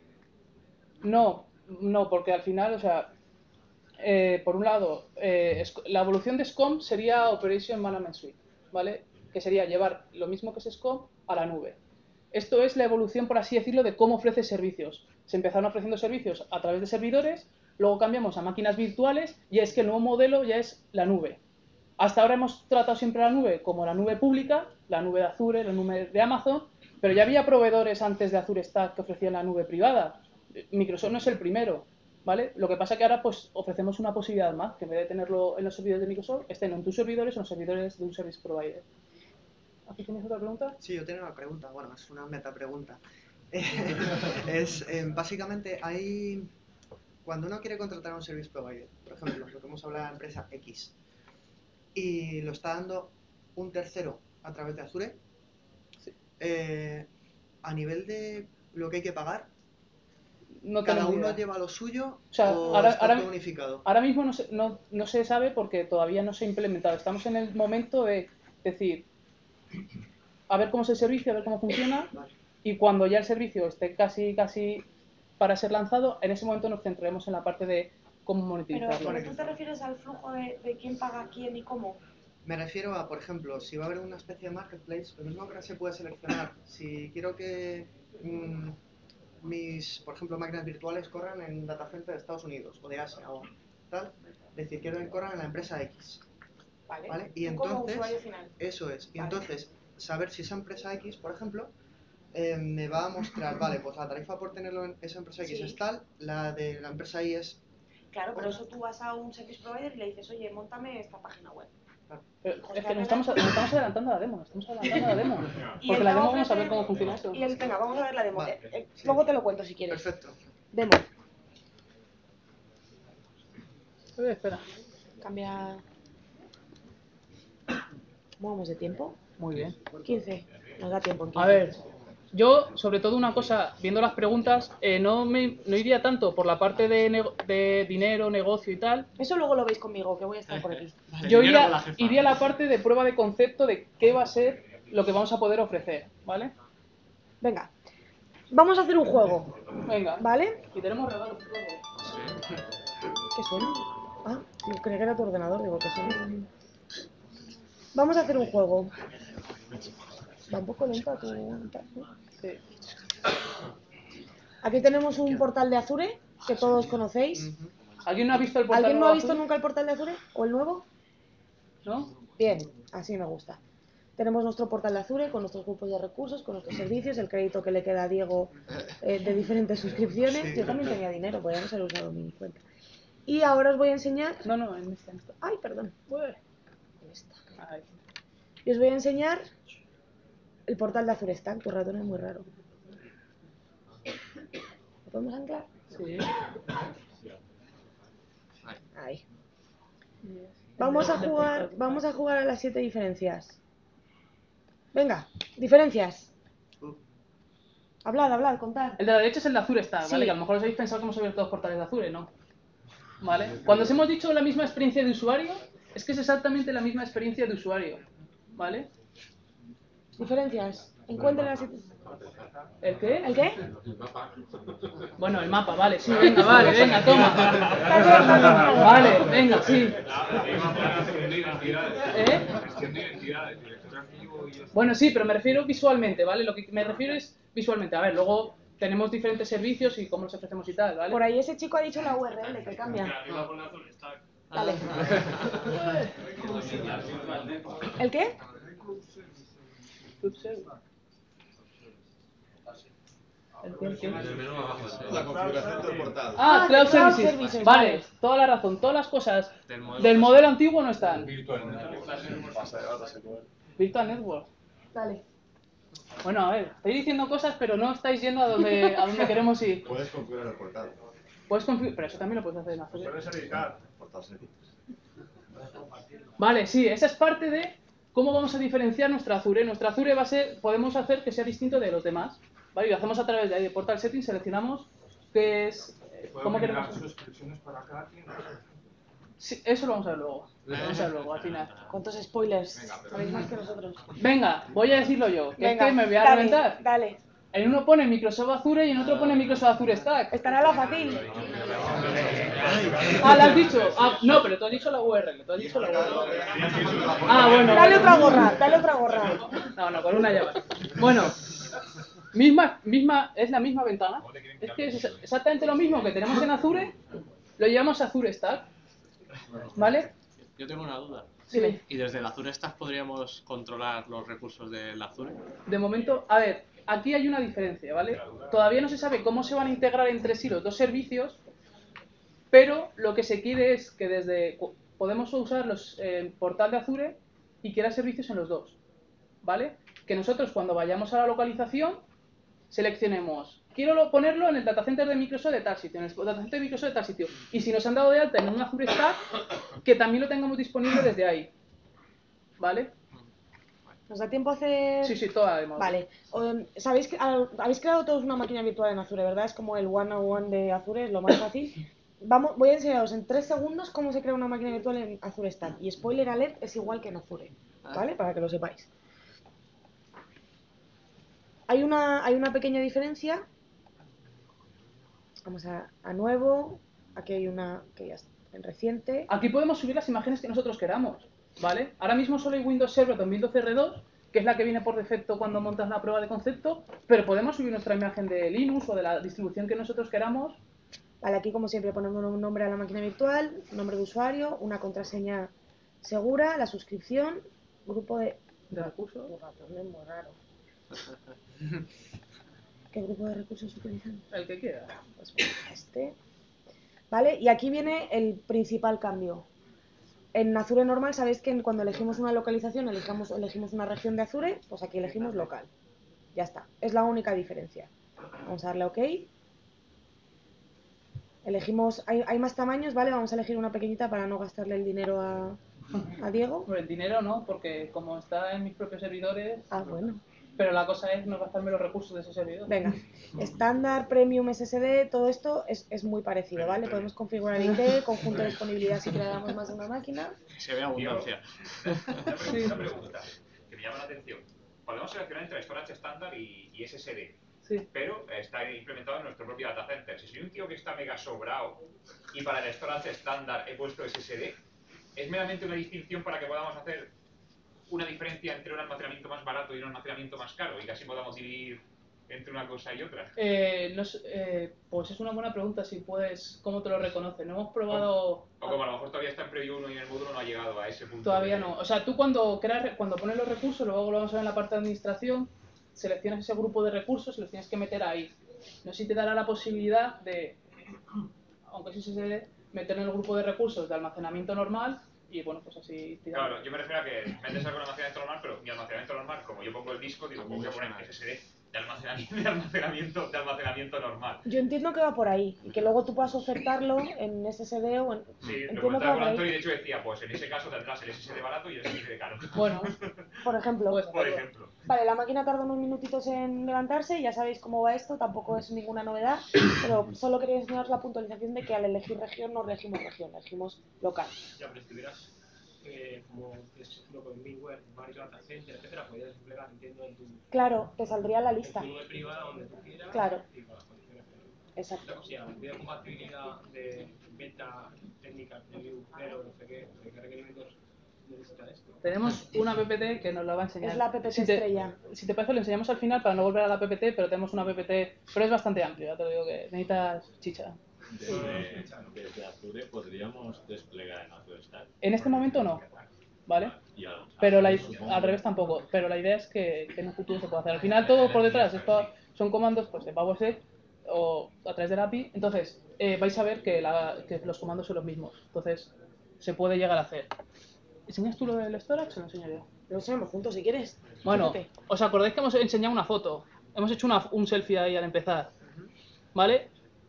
E: y de...?
A: No, no, porque al final, o sea, eh, por un lado, eh, la evolución de SCOM sería Operation Management Suite, ¿vale? Que sería llevar lo mismo que es SCOM a la nube. Esto es la evolución, por así decirlo, de cómo ofrece servicios. Se empezaron ofreciendo servicios a través de servidores, luego cambiamos a máquinas virtuales y es que el nuevo modelo ya es la nube. Hasta ahora hemos tratado siempre la nube como la nube pública, la nube de Azure, la nube de Amazon, pero ya había proveedores antes de Azure Stack que ofrecían la nube privada. Microsoft no es el primero, ¿vale? Lo que pasa es que ahora pues ofrecemos una posibilidad más, que en vez de tenerlo en los servidores de Microsoft, estén en tus servidores o en los servidores de un service provider. ¿Aquí tienes otra pregunta?
F: Sí, yo tengo una pregunta, bueno, es una metapregunta. es, eh, básicamente, hay, cuando uno quiere contratar a un service provider, por ejemplo, lo que hemos hablado de la empresa X, y lo está dando un tercero a través de Azure. Eh, a nivel de lo que hay que pagar,
G: No
F: cada
G: tengo
F: uno
G: idea.
F: lleva lo suyo
G: O sea,
F: o
G: ahora-
F: está
G: ahora-
F: todo unificado.
G: Ahora mismo no se, no, no se sabe porque todavía no se ha implementado. Estamos en el momento de decir, a ver cómo es el servicio, a ver cómo funciona, y cuando ya el servicio esté casi casi para ser lanzado, en ese momento nos centraremos en la parte de cómo
B: Pero,
G: monetizarlo.
B: pero tú te refieres al flujo de, de quién paga a quién y cómo.
F: Me refiero a, por ejemplo, si va a haber una especie de marketplace, lo mismo que ahora se puede seleccionar. Si quiero que mm, mis, por ejemplo, máquinas virtuales corran en data center de Estados Unidos o de Asia o tal, es decir, quiero que corran en la empresa X.
B: Vale.
F: ¿Vale? Y
B: Tú como
F: entonces,
B: usuario final.
F: eso es. Y
B: Vale.
F: entonces, saber si esa empresa X, por ejemplo, eh, me va a mostrar, vale, pues la tarifa por tenerlo en esa empresa X
B: Sí.
F: es tal, la de la empresa Y es...
B: Claro, pero eso tú vas a un service provider y le dices, oye, móntame esta página web.
G: Pero es que nos estamos, nos estamos adelantando a la demo, nos estamos adelantando a la demo.
B: Y
G: Porque
B: él
G: la
B: te va
G: demo
B: a
G: vamos a ver
B: ofrecer-
G: cómo funciona esto.
B: Y él, venga, vamos a ver la demo.
F: Vale.
B: Eh, eh,
F: Sí.
B: Luego te lo cuento si quieres.
F: Perfecto.
B: Demo.
G: Eh, espera.
B: Cambia. ¿Cómo vamos de tiempo?
G: Muy bien.
B: quince. Nos da tiempo en quince.
G: A ver, yo, sobre todo una cosa, viendo las preguntas, eh, no, me, no iría tanto por la parte de, nego- de dinero, negocio y tal.
B: Eso luego lo veis conmigo, que voy a estar por aquí.
G: Yo iría, iría a la parte de prueba de concepto de qué va a ser lo que vamos a poder ofrecer, ¿vale?
B: Venga. Vamos a hacer un juego,
G: Venga.
B: ¿vale?
G: Y tenemos regalos. todo.
B: ¿Qué suena? Ah, yo creía que era tu ordenador, digo que suena. Vamos a hacer un juego. Va un poco lento tu...
G: Sí.
B: Aquí tenemos un portal de Azure, que todos conocéis.
F: Ujú.
G: ¿Alguien no ha visto el portal
B: ¿Alguien no ha
G: nuevo
B: visto
G: azul?
B: nunca el portal de Azure? ¿O el nuevo?
G: ¿No?
B: Bien, así me gusta. Tenemos nuestro portal de Azure con nuestros grupos de recursos, con nuestros servicios, el crédito que le queda a Diego eh, de diferentes suscripciones.
F: Sí.
B: Yo también tenía dinero, podríamos haber usado mi cuenta. Y ahora os voy a enseñar...
G: No, no, en esta. en esta.
B: Ay, perdón.
G: Ué.
B: En esta.
G: Ahí.
B: Y os voy a enseñar el portal de Azure Stack. Tu ratón es muy raro. ¿Lo podemos anclar?
G: Sí.
B: Ahí. Vamos a jugar, vamos a jugar a las siete diferencias. Venga, diferencias.
F: Uh,
B: Hablad, hablad, contad.
G: El de la derecha es el de Azure Stack, ¿vale?
B: Sí.
G: Que a lo mejor os habéis pensado que hemos abierto dos portales de Azure, ¿no? ¿Vale? Cuando os hemos dicho la misma experiencia de usuario, es que es exactamente la misma experiencia de usuario, ¿vale?
B: Diferencias. Encuentren las siete.
G: ¿El qué?
B: ¿El qué?
G: Bueno, el mapa, vale, sí, venga, vale, venga, toma.
B: Perdón, perdón.
G: Vale, venga, sí. ¿Eh?
E: Gestión de identidades, director activo y...
G: Bueno, sí, pero me refiero visualmente, ¿vale? Lo que me refiero es visualmente. A ver, luego tenemos diferentes servicios y cómo los ofrecemos y tal, ¿vale?
B: Por ahí ese chico ha dicho la U R L, que cambia. Dale. ¿El qué?
G: ¿El qué, el qué?
H: La configuración del portal.
G: Ah,
B: Ah,
G: Cloud
B: Cloud
G: Services.
B: Services,
G: Vale,
B: vale.
G: toda la razón. Todas las cosas
C: Del modelo
G: del modelo antiguo no están.
E: Virtual.
G: Virtual Network.
B: Dale.
G: Bueno, a ver, estáis diciendo cosas, pero no estáis yendo a donde, a donde queremos ir.
H: Puedes configurar el portal.
G: Puedes configurar, pero eso también lo puedes hacer en Azure.
E: Puedes editar.
H: Portal servicios.
G: Vale, sí, esa es parte de cómo vamos a diferenciar nuestra Azure. Nuestra Azure va a ser, podemos hacer que sea distinto de los demás. Vale, y lo hacemos a través de ahí, de Portal Settings, seleccionamos qué es, eh, cómo queremos.
E: suscripciones para cada tienda.
G: Sí, eso lo vamos a ver luego. Lo vamos a ver luego, al final.
B: ¿Cuántos spoilers? Sabéis más que nosotros.
G: Venga, voy a decirlo yo, que
B: Venga,
G: es que me voy a
B: dale,
G: reventar.
B: Dale.
G: En uno pone Microsoft Azure y en otro pone Microsoft Azure Stack.
B: Estará la fácil.
G: Ah, ¿lo has dicho? Ah, no, pero tú has dicho la U R L, tú has dicho la U R L. Ah, bueno.
B: Dale otra gorra, dale otra gorra.
G: No, no, con una ya va. Bueno, misma, misma, es la misma ventana. Es que es exactamente lo mismo que tenemos en Azure, lo llevamos a Azure Stack. ¿Vale?
C: Yo tengo una duda.
G: Dime.
C: ¿Y desde el Azure Stack podríamos controlar los recursos del Azure?
G: De momento, a ver, aquí hay una diferencia, ¿vale? Todavía no se sabe cómo se van a integrar entre sí los dos servicios, pero lo que se quiere es que desde podemos usar los eh, portal de Azure y crear servicios en los dos, ¿vale? Que nosotros cuando vayamos a la localización seleccionemos, quiero lo- ponerlo en el datacenter de Microsoft de tal sitio, en el datacenter de Microsoft de tal sitio, y si nos han dado de alta en un Azure Stack, que también lo tengamos disponible desde ahí, ¿vale?
B: ¿Nos da tiempo a hacer...?
G: Sí, sí, toda la
B: Vale. Um, ¿sabéis que, al- habéis creado todos una máquina virtual en Azure, ¿verdad? Es como el one on one de Azure, es lo más fácil. Vamos, voy a enseñaros en tres segundos cómo se crea una máquina virtual en Azure Stack. Y spoiler alert, es igual que en Azure, ¿vale? Para que lo sepáis. Hay una, hay una pequeña diferencia. Vamos a, a nuevo. Aquí hay una que ya está en reciente.
G: Aquí podemos subir las imágenes que nosotros queramos, ¿vale? Ahora mismo solo hay Windows Server dos mil doce R dos, que es la que viene por defecto cuando montas la prueba de concepto, pero podemos subir nuestra imagen de Linux o de la distribución que nosotros queramos.
B: Vale, aquí como siempre ponemos un nombre a la máquina virtual, nombre de usuario, una contraseña segura, la suscripción, grupo de...
G: ¿De recursos?
B: Uf, es muy raro. ¿Qué grupo de recursos utilizan?
G: El que quiera.
B: Pues este. Vale, y aquí viene el principal cambio. En Azure normal sabéis que cuando elegimos una localización, elegimos, elegimos una región de Azure, pues aquí elegimos local. Ya está, es la única diferencia. Vamos a darle a OK. Elegimos, hay, hay más tamaños, ¿vale? Vamos a elegir una pequeñita para no gastarle el dinero a, a Diego.
G: Bueno, el dinero no, porque como está en mis propios servidores,
B: Ah, bueno.
G: pero la cosa es no gastarme los recursos de ese servidor.
B: Venga, estándar, premium, S S D, todo esto es, es muy parecido, ¿vale? Podemos configurar I D, conjunto de disponibilidad si creamos más de una máquina.
C: Se ve abundancia.
I: Una pregunta, una pregunta que me llama la atención. Podemos seleccionar entre storage estándar y, y S S D,
G: Sí.
I: pero está implementado en nuestro propio data center. Si soy un tío que está mega sobrado y para el storage estándar he puesto S S D, ¿es meramente una distinción para que podamos hacer una diferencia entre un almacenamiento más barato y un almacenamiento más caro y que así podamos dividir entre una cosa y otra?
G: Eh, no sé, eh, pues es una buena pregunta si puedes, ¿cómo te lo reconoce? No hemos probado...
I: O como a lo mejor todavía está en preview uno y en el módulo no ha llegado a ese punto.
G: Todavía
I: de-
G: no. O sea, tú cuando creas, cuando pones los recursos, luego lo vamos a ver en la parte de administración, seleccionas ese grupo de recursos y los tienes que meter ahí. No sé si te dará la posibilidad de, aunque sí se debe, meter en el grupo de recursos de almacenamiento normal y bueno, pues así tirar.
I: Claro, yo me refiero a que metes algo en almacenamiento normal, pero mi almacenamiento normal, como yo pongo el disco, digo, pues voy a poner S S D de almacenamiento, de almacenamiento, de almacenamiento normal.
B: Yo entiendo que va por ahí y que luego tú puedas ofertarlo en S S D o en...
I: Sí, lo
B: entiendo que
I: comentaba
B: va
I: con
B: por
I: Antonio y
B: ahí.
I: de hecho decía, pues en ese caso tendrás el S S D barato y el S S D caro.
G: Bueno,
B: Por ejemplo.
G: pues
I: Por ejemplo.
B: Vale, la máquina tarda unos minutitos en levantarse, ya sabéis cómo va esto, tampoco es ninguna novedad, pero solo quería enseñaros la puntualización de que al elegir región no elegimos región, elegimos local.
J: Ya, pero si tuvieras, eh, como es lo con VMware, varios data centers, etcétera, podrías desplegar, entiendo, en tu,
B: Claro, te saldría la
J: en
B: lista.
J: tu nube privada donde tú quieras
B: Claro.
J: y con las condiciones que quieras.
B: Exacto.
J: O sea, la de compatibilidad de beta, técnica, preview, pero no sé qué, no sé qué requerimientos necesita esto.
G: tenemos una P P T que nos la va a enseñar.
B: Es la P P T
G: si te,
B: estrella.
G: Si te parece, lo enseñamos al final para no volver a la P P T, pero tenemos una P P T, pero es bastante amplio, ya te lo digo que necesitas chicha.
K: Desde, desde Azure podríamos desplegar en Azure Stack.
G: En este momento no, ¿vale?
K: Y al,
G: Pero la,
K: supongo-
G: al revés tampoco, pero la idea es que, que en un futuro se pueda hacer. Al final todo por detrás, esto son comandos pues, de PowerShell o a través de la A P I, entonces eh, vais a ver que, la, que los comandos son los mismos, entonces se puede llegar a hacer. ¿Enseñas tú lo del storage o lo enseño yo?
B: Lo enseñamos juntos si quieres.
G: Bueno,
B: Fíjate.
G: ¿os acordáis que hemos enseñado una foto? Hemos hecho una, un selfie ahí al empezar, ¿vale?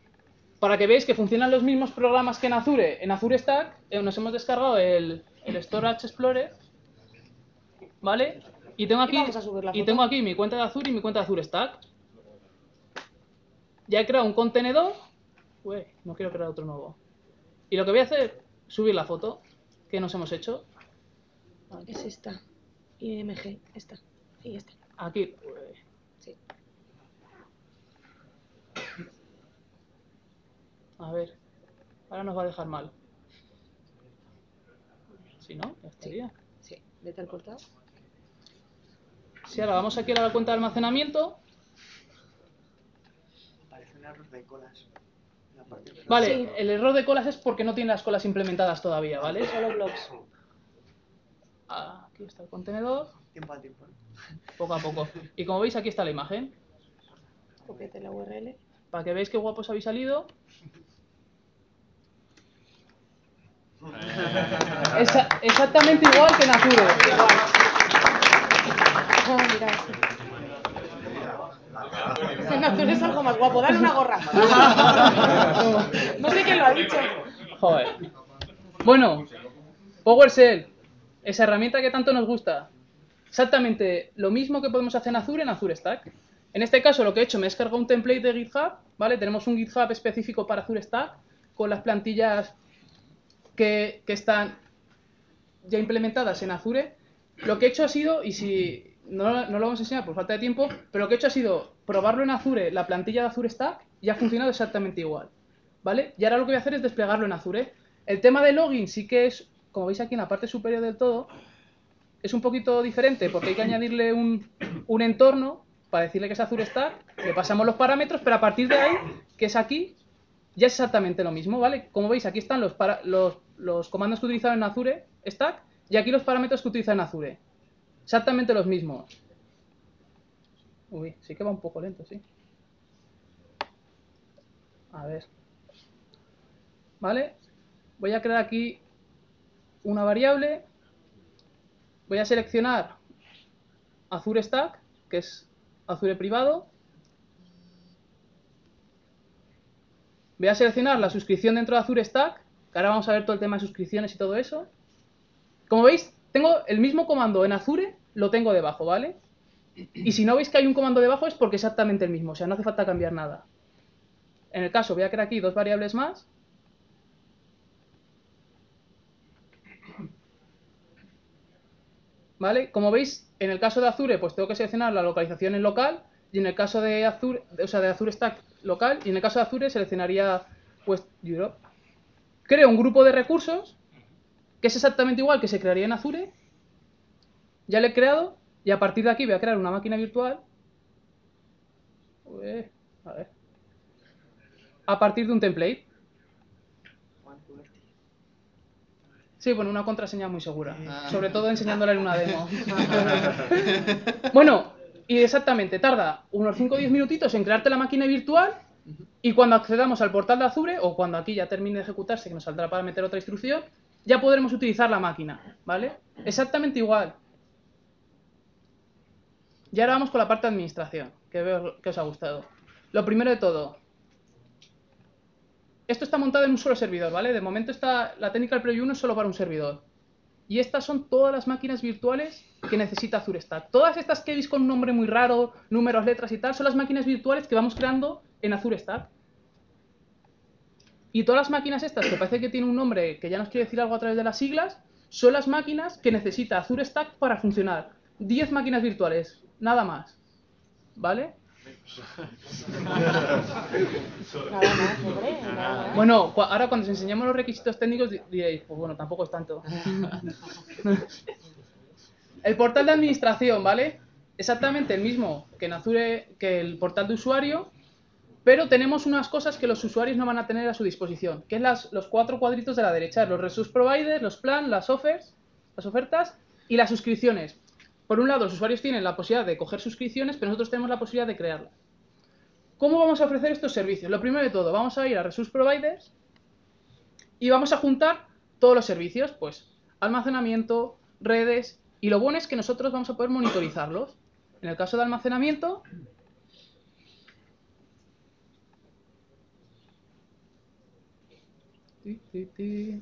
G: Para que veáis que funcionan los mismos programas que en Azure. En Azure Stack eh, nos hemos descargado el, el Storage Explorer, ¿vale? Y tengo aquí,
B: Y vamos a subir la
G: y
B: foto.
G: tengo aquí mi cuenta de Azure y mi cuenta de Azure Stack. Ya he creado un contenedor. Uy, no quiero crear otro nuevo. Y lo que voy a hacer, subir la foto que nos hemos hecho.
B: Es esta. I M G, esta. Y esta.
G: Aquí. Uy.
B: Sí.
G: A ver. Ahora nos va a dejar mal. Si no, ya estaría.
B: Sí, vete al portal.
G: Si ahora vamos aquí a la cuenta de almacenamiento.
F: Aparece un error de colas. En la parte de-
G: Vale,
B: Sí.
G: el error de colas es porque no tiene las colas implementadas todavía, ¿vale?
B: Solo blocks.
G: Aquí está el contenedor,
F: Tiempo al tiempo. ¿no?
G: poco a poco. Y como veis, aquí está la imagen.
B: Copiate la U R L.
G: Para que veáis qué guapos habéis salido. Esa- exactamente igual que en Azure.
B: Ah, mira este. En Azure es algo más guapo. Dale una gorra. No sé quién lo ha dicho.
G: Joder. Bueno, PowerShell, esa herramienta que tanto nos gusta. exactamente lo mismo que podemos hacer en Azure en Azure Stack. En este caso lo que he hecho, me he descargado un template de GitHub, ¿vale? Tenemos un GitHub específico para Azure Stack con las plantillas que, que están ya implementadas en Azure. Lo que he hecho ha sido, y si no, no lo vamos a enseñar por falta de tiempo, pero lo que he hecho ha sido probarlo en Azure, la plantilla de Azure Stack, y ha funcionado exactamente igual, ¿vale? Y ahora lo que voy a hacer es desplegarlo en Azure. El tema de login sí que es, como veis aquí en la parte superior del todo, es un poquito diferente porque hay que añadirle un, un entorno para decirle que es Azure Stack, le pasamos los parámetros, pero a partir de ahí, que es aquí, ya es exactamente lo mismo, ¿vale? Como veis, aquí están los, para, los, los comandos que utilizaban en Azure Stack y aquí los parámetros que utilizan en Azure. Exactamente los mismos. Uy, sí que va un poco lento, sí. A ver. ¿Vale? Voy a crear aquí una variable. Voy a seleccionar Azure Stack, que es Azure privado. Voy a seleccionar la suscripción dentro de Azure Stack, que ahora vamos a ver todo el tema de suscripciones y todo eso. Como veis, tengo el mismo comando en Azure, lo tengo debajo, ¿vale? Y si no veis que hay un comando debajo es porque es exactamente el mismo, o sea, no hace falta cambiar nada. En el caso, voy a crear aquí dos variables más. ¿Vale? Como veis, en el caso de Azure, pues tengo que seleccionar la localización en local, y en el caso de Azure, o sea, de Azure Stack local, y en el caso de Azure seleccionaría West Europe. Creo un grupo de recursos, que es exactamente igual que se crearía en Azure. Ya lo he creado, y a partir de aquí voy a crear una máquina virtual. Ué, a ver. A partir de un template. Sí, bueno, una contraseña muy segura. Sobre todo enseñándola en una demo. Bueno, y exactamente, tarda unos cinco o diez minutitos en crearte la máquina virtual y cuando accedamos al portal de Azure, o cuando aquí ya termine de ejecutarse, que nos saldrá para meter otra instrucción, ya podremos utilizar la máquina, ¿vale? Exactamente igual. Y ahora vamos con la parte de administración, que veo que os ha gustado. Lo primero de todo, esto está montado en un solo servidor, ¿vale? De momento está, la Technical Preview uno es solo para un servidor. Y estas son todas las máquinas virtuales que necesita Azure Stack. Todas estas que veis con un nombre muy raro, números, letras y tal, son las máquinas virtuales que vamos creando en Azure Stack. Y todas las máquinas estas, que parece que tienen un nombre que ya nos quiere decir algo a través de las siglas, son las máquinas que necesita Azure Stack para funcionar. diez máquinas virtuales, nada más. ¿Vale?
B: Nada más, hombre, nada más.
G: Bueno, cu- ahora cuando os enseñemos los requisitos técnicos di- diréis, pues bueno, tampoco es tanto. El portal de administración, ¿vale? Exactamente el mismo que en Azure, que el portal de usuario, pero tenemos unas cosas que los usuarios no van a tener a su disposición, que es las, los cuatro cuadritos de la derecha, los resource providers, los plans, las offers, las ofertas y las suscripciones. Por un lado, los usuarios tienen la posibilidad de coger suscripciones, pero nosotros tenemos la posibilidad de crearlas. ¿Cómo vamos a ofrecer estos servicios? Lo primero de todo, vamos a ir a Resource Providers y vamos a juntar todos los servicios, pues almacenamiento, redes, y lo bueno es que nosotros vamos a poder monitorizarlos. En el caso de almacenamiento, ti, ti, ti.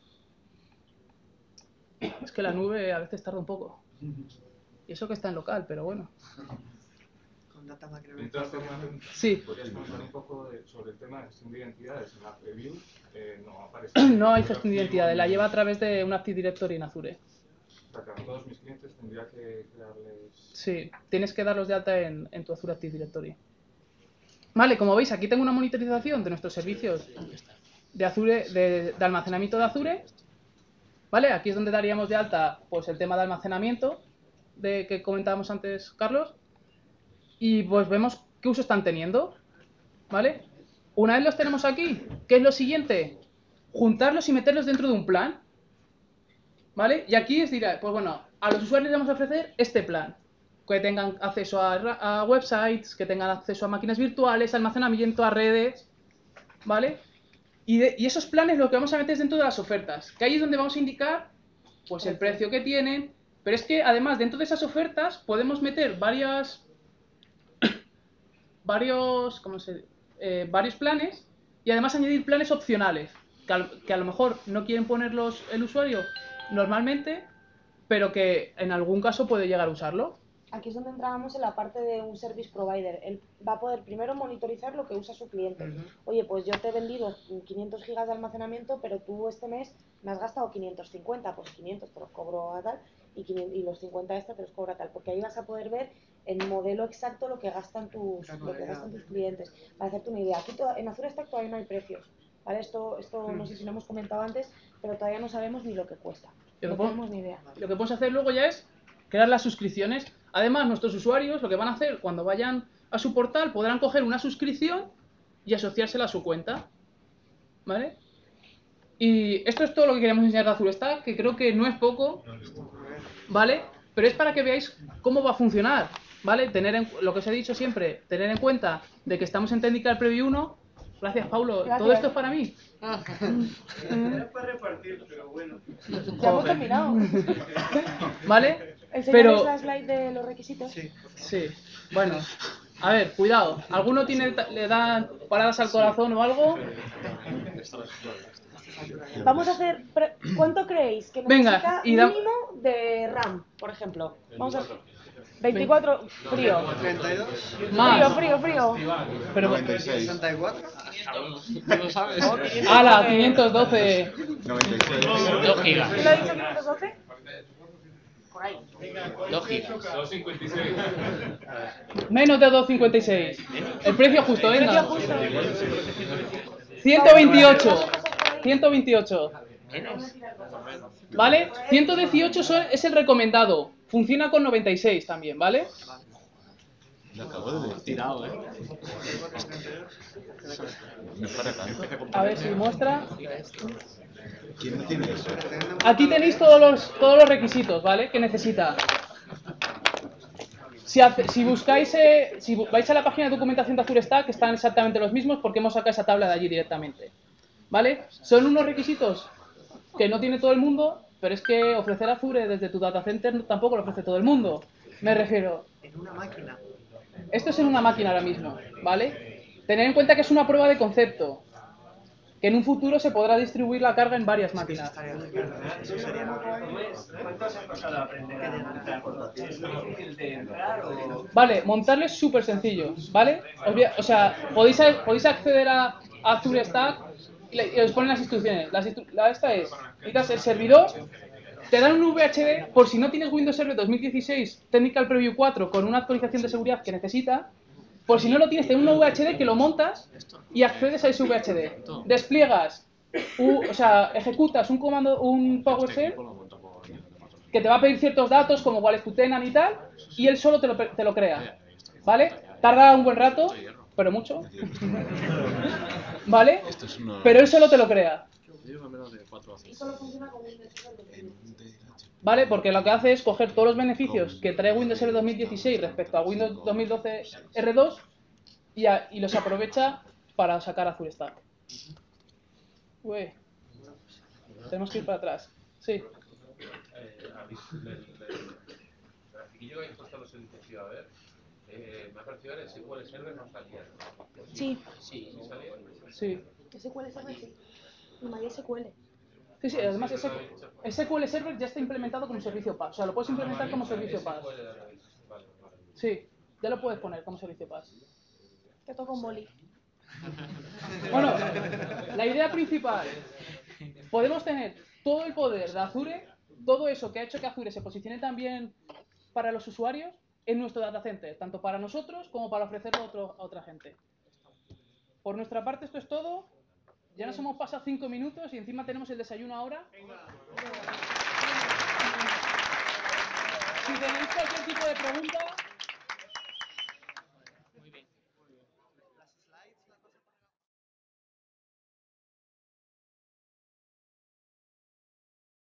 G: Es que la nube a veces tarda un poco. Y eso que está en local, pero bueno.
F: Con data máquina
L: Mientras
F: virtual.
L: tengan-
G: Sí.
L: ¿Podrías comentar un poco de- sobre el tema de gestión de identidades? En la preview eh, no aparece.
G: No hay gestión de identidades, la lleva a través de un Active Directory en Azure.
L: O sea, que a todos mis clientes tendría que crearles...
G: Sí, tienes que darlos de alta en, en tu Azure Active Directory. Vale, como veis, aquí tengo una monitorización de nuestros servicios de Azure, de, de almacenamiento de Azure. Vale, aquí es donde daríamos de alta pues el tema de almacenamiento de que comentábamos antes, Carlos. Y pues vemos qué uso están teniendo. ¿Vale? Una vez los tenemos aquí, ¿qué es lo siguiente? Juntarlos y meterlos dentro de un plan. ¿Vale? Y aquí os dirá, pues bueno, a los usuarios les vamos a ofrecer este plan. Que tengan acceso a, ra- a websites, que tengan acceso a máquinas virtuales, almacenamiento, a redes. ¿Vale? Y, de- y esos planes lo que vamos a meter es dentro de las ofertas. Que ahí es donde vamos a indicar pues el precio que tienen. Pero es que además dentro de esas ofertas podemos meter varias... varios... ¿cómo se eh, varios planes y además añadir planes opcionales. Que a, que a lo mejor no quieren ponerlos el usuario normalmente, pero que en algún caso puede llegar a usarlo.
B: Aquí es donde entrábamos en la parte de un service provider. Él va a poder primero monitorizar lo que usa su cliente.
F: Ujú.
B: Oye, pues yo te he vendido quinientos gigas de almacenamiento, pero tú este mes me has gastado quinientos cincuenta, pues quinientos te los cobro a tal y, quinientos, y los cincuenta extra te los cobro a tal, porque ahí vas a poder ver en modelo exacto lo que gastan tus, lo que gastan tus clientes. Para hacerte una idea, aquí to- en Azure Stack todavía no hay precios, ¿vale? Esto, esto no sé si lo hemos comentado antes, pero todavía no sabemos ni lo que cuesta.
G: Lo
B: No
G: que,
B: tenemos
G: po-
B: ni idea.
G: lo que podemos hacer luego ya es crear las suscripciones. Además, nuestros usuarios lo que van a hacer cuando vayan a su portal podrán coger una suscripción y asociársela a su cuenta. ¿Vale? Y esto es todo lo que queríamos enseñar de Azure Stack, que creo que no es poco, ¿vale? Pero es para que veáis cómo va a funcionar, ¿vale? Tener en, lo que os he dicho siempre, tener en cuenta de que estamos en Technical Preview uno. Gracias, Paulo.
B: Gracias.
G: ¿Todo esto es para mí?
J: Era para repartir, pero bueno.
B: Ya hemos
G: Joder.
B: terminado.
G: ¿Vale?
B: ¿Enseñáis
G: Pero...
B: la slide de los requisitos?
F: Sí.
G: Sí, bueno, a ver, cuidado. ¿Alguno tiene, le da paradas al corazón o algo?
B: Vamos a hacer... pre- ¿Cuánto creéis que
G: Venga,
B: necesita
G: y da-
B: mínimo de RAM, por ejemplo? Vamos a... veinticuatro, frío.
F: treinta y dos.
G: Más.
B: Frío, frío, frío.
G: Pero,
F: sesenta y cuatro.
C: ¿Lo sabes?
G: ala, quinientos doce.
H: noventa y seis.
C: dos gigas.
B: ¿Quién lo ha dicho quinientos doce? Por ahí.
C: dos gigas.
I: dos cincuenta y seis.
G: Menos de doscientos cincuenta y seis. El precio justo, venga.
B: Precio justo.
G: ciento veintiocho. ciento veintiocho. ¿Vale? ciento dieciocho son- es el recomendado. Funciona con noventa y seis también, ¿vale?
H: Lo acabo de decir.
C: Tirado, ¿eh?
H: Mejora tanto.
G: A ver si muestra.
H: ¿Quién no tiene eso?
G: Aquí tenéis todos los, todos los requisitos, ¿vale? Que necesita. Si, hace- si buscáis, eh, si bu- vais a la página de documentación de Azure Stack, están exactamente los mismos porque hemos sacado esa tabla de allí directamente. ¿Vale? Son unos requisitos que no tiene todo el mundo, pero es que ofrecer Azure desde tu data center no- tampoco lo ofrece todo el mundo. Me refiero.
F: En una máquina.
G: Esto es en una máquina ahora mismo, ¿vale? Tened en cuenta que es una prueba de concepto. Que en un futuro se podrá distribuir la carga en varias máquinas.
F: Eso sería
J: ¿Cuánto os ha costado aprender a montar? ¿Es muy difícil de entrar o...?
G: Vale, montarlo es súper sencillo, ¿vale? Os voy a- o sea, podéis, podéis acceder a Azure Stack y, le- y os ponen las instrucciones. Las instru- la esta es, necesitas el servidor, te dan un V H D por si no tienes Windows Server dos mil dieciséis Technical Preview cuatro con una actualización de seguridad que necesita. Por si no lo tienes, te dan un V H D que lo montas y accedes a ese V H D. Despliegas, u- o sea, ejecutas un comando, un PowerShell que te va a pedir ciertos datos como cuál es tu tenant y tal, y él solo te lo, pe- te lo crea, ¿vale? Tarda un buen rato, pero mucho, ¿vale? Pero él solo te lo crea,
B: Y solo funciona con Windows Server.
G: ¿vale? Porque lo que hace es coger todos los beneficios que trae Windows Server dos mil dieciséis respecto a Windows dos mil doce R dos y, a- y los aprovecha para sacar Azure Stack. Uy, tenemos que ir para atrás, sí.
M: El grafiquillo que habéis puesto los servicios que iba a ver, eh, me ha parecido que el S Q L Server no salía.
B: Sí.
M: Sí, sí salía.
G: Sí.
B: S Q L Server sí. Y MySQL.
G: Sí, sí, además ese, el S Q L Server ya está implementado como servicio PaaS, o sea, lo puedes implementar como servicio PaaS. Sí, ya lo puedes poner como servicio PaaS.
B: Te toca un boli.
G: Bueno, la idea principal, podemos tener todo el poder de Azure, todo eso que ha hecho que Azure se posicione también para los usuarios en nuestro data center, tanto para nosotros como para ofrecerlo a, otro- a otra gente. Por nuestra parte esto es todo. Ya nos hemos pasado cinco minutos y encima tenemos el desayuno ahora. Si tenéis cualquier tipo de pregunta,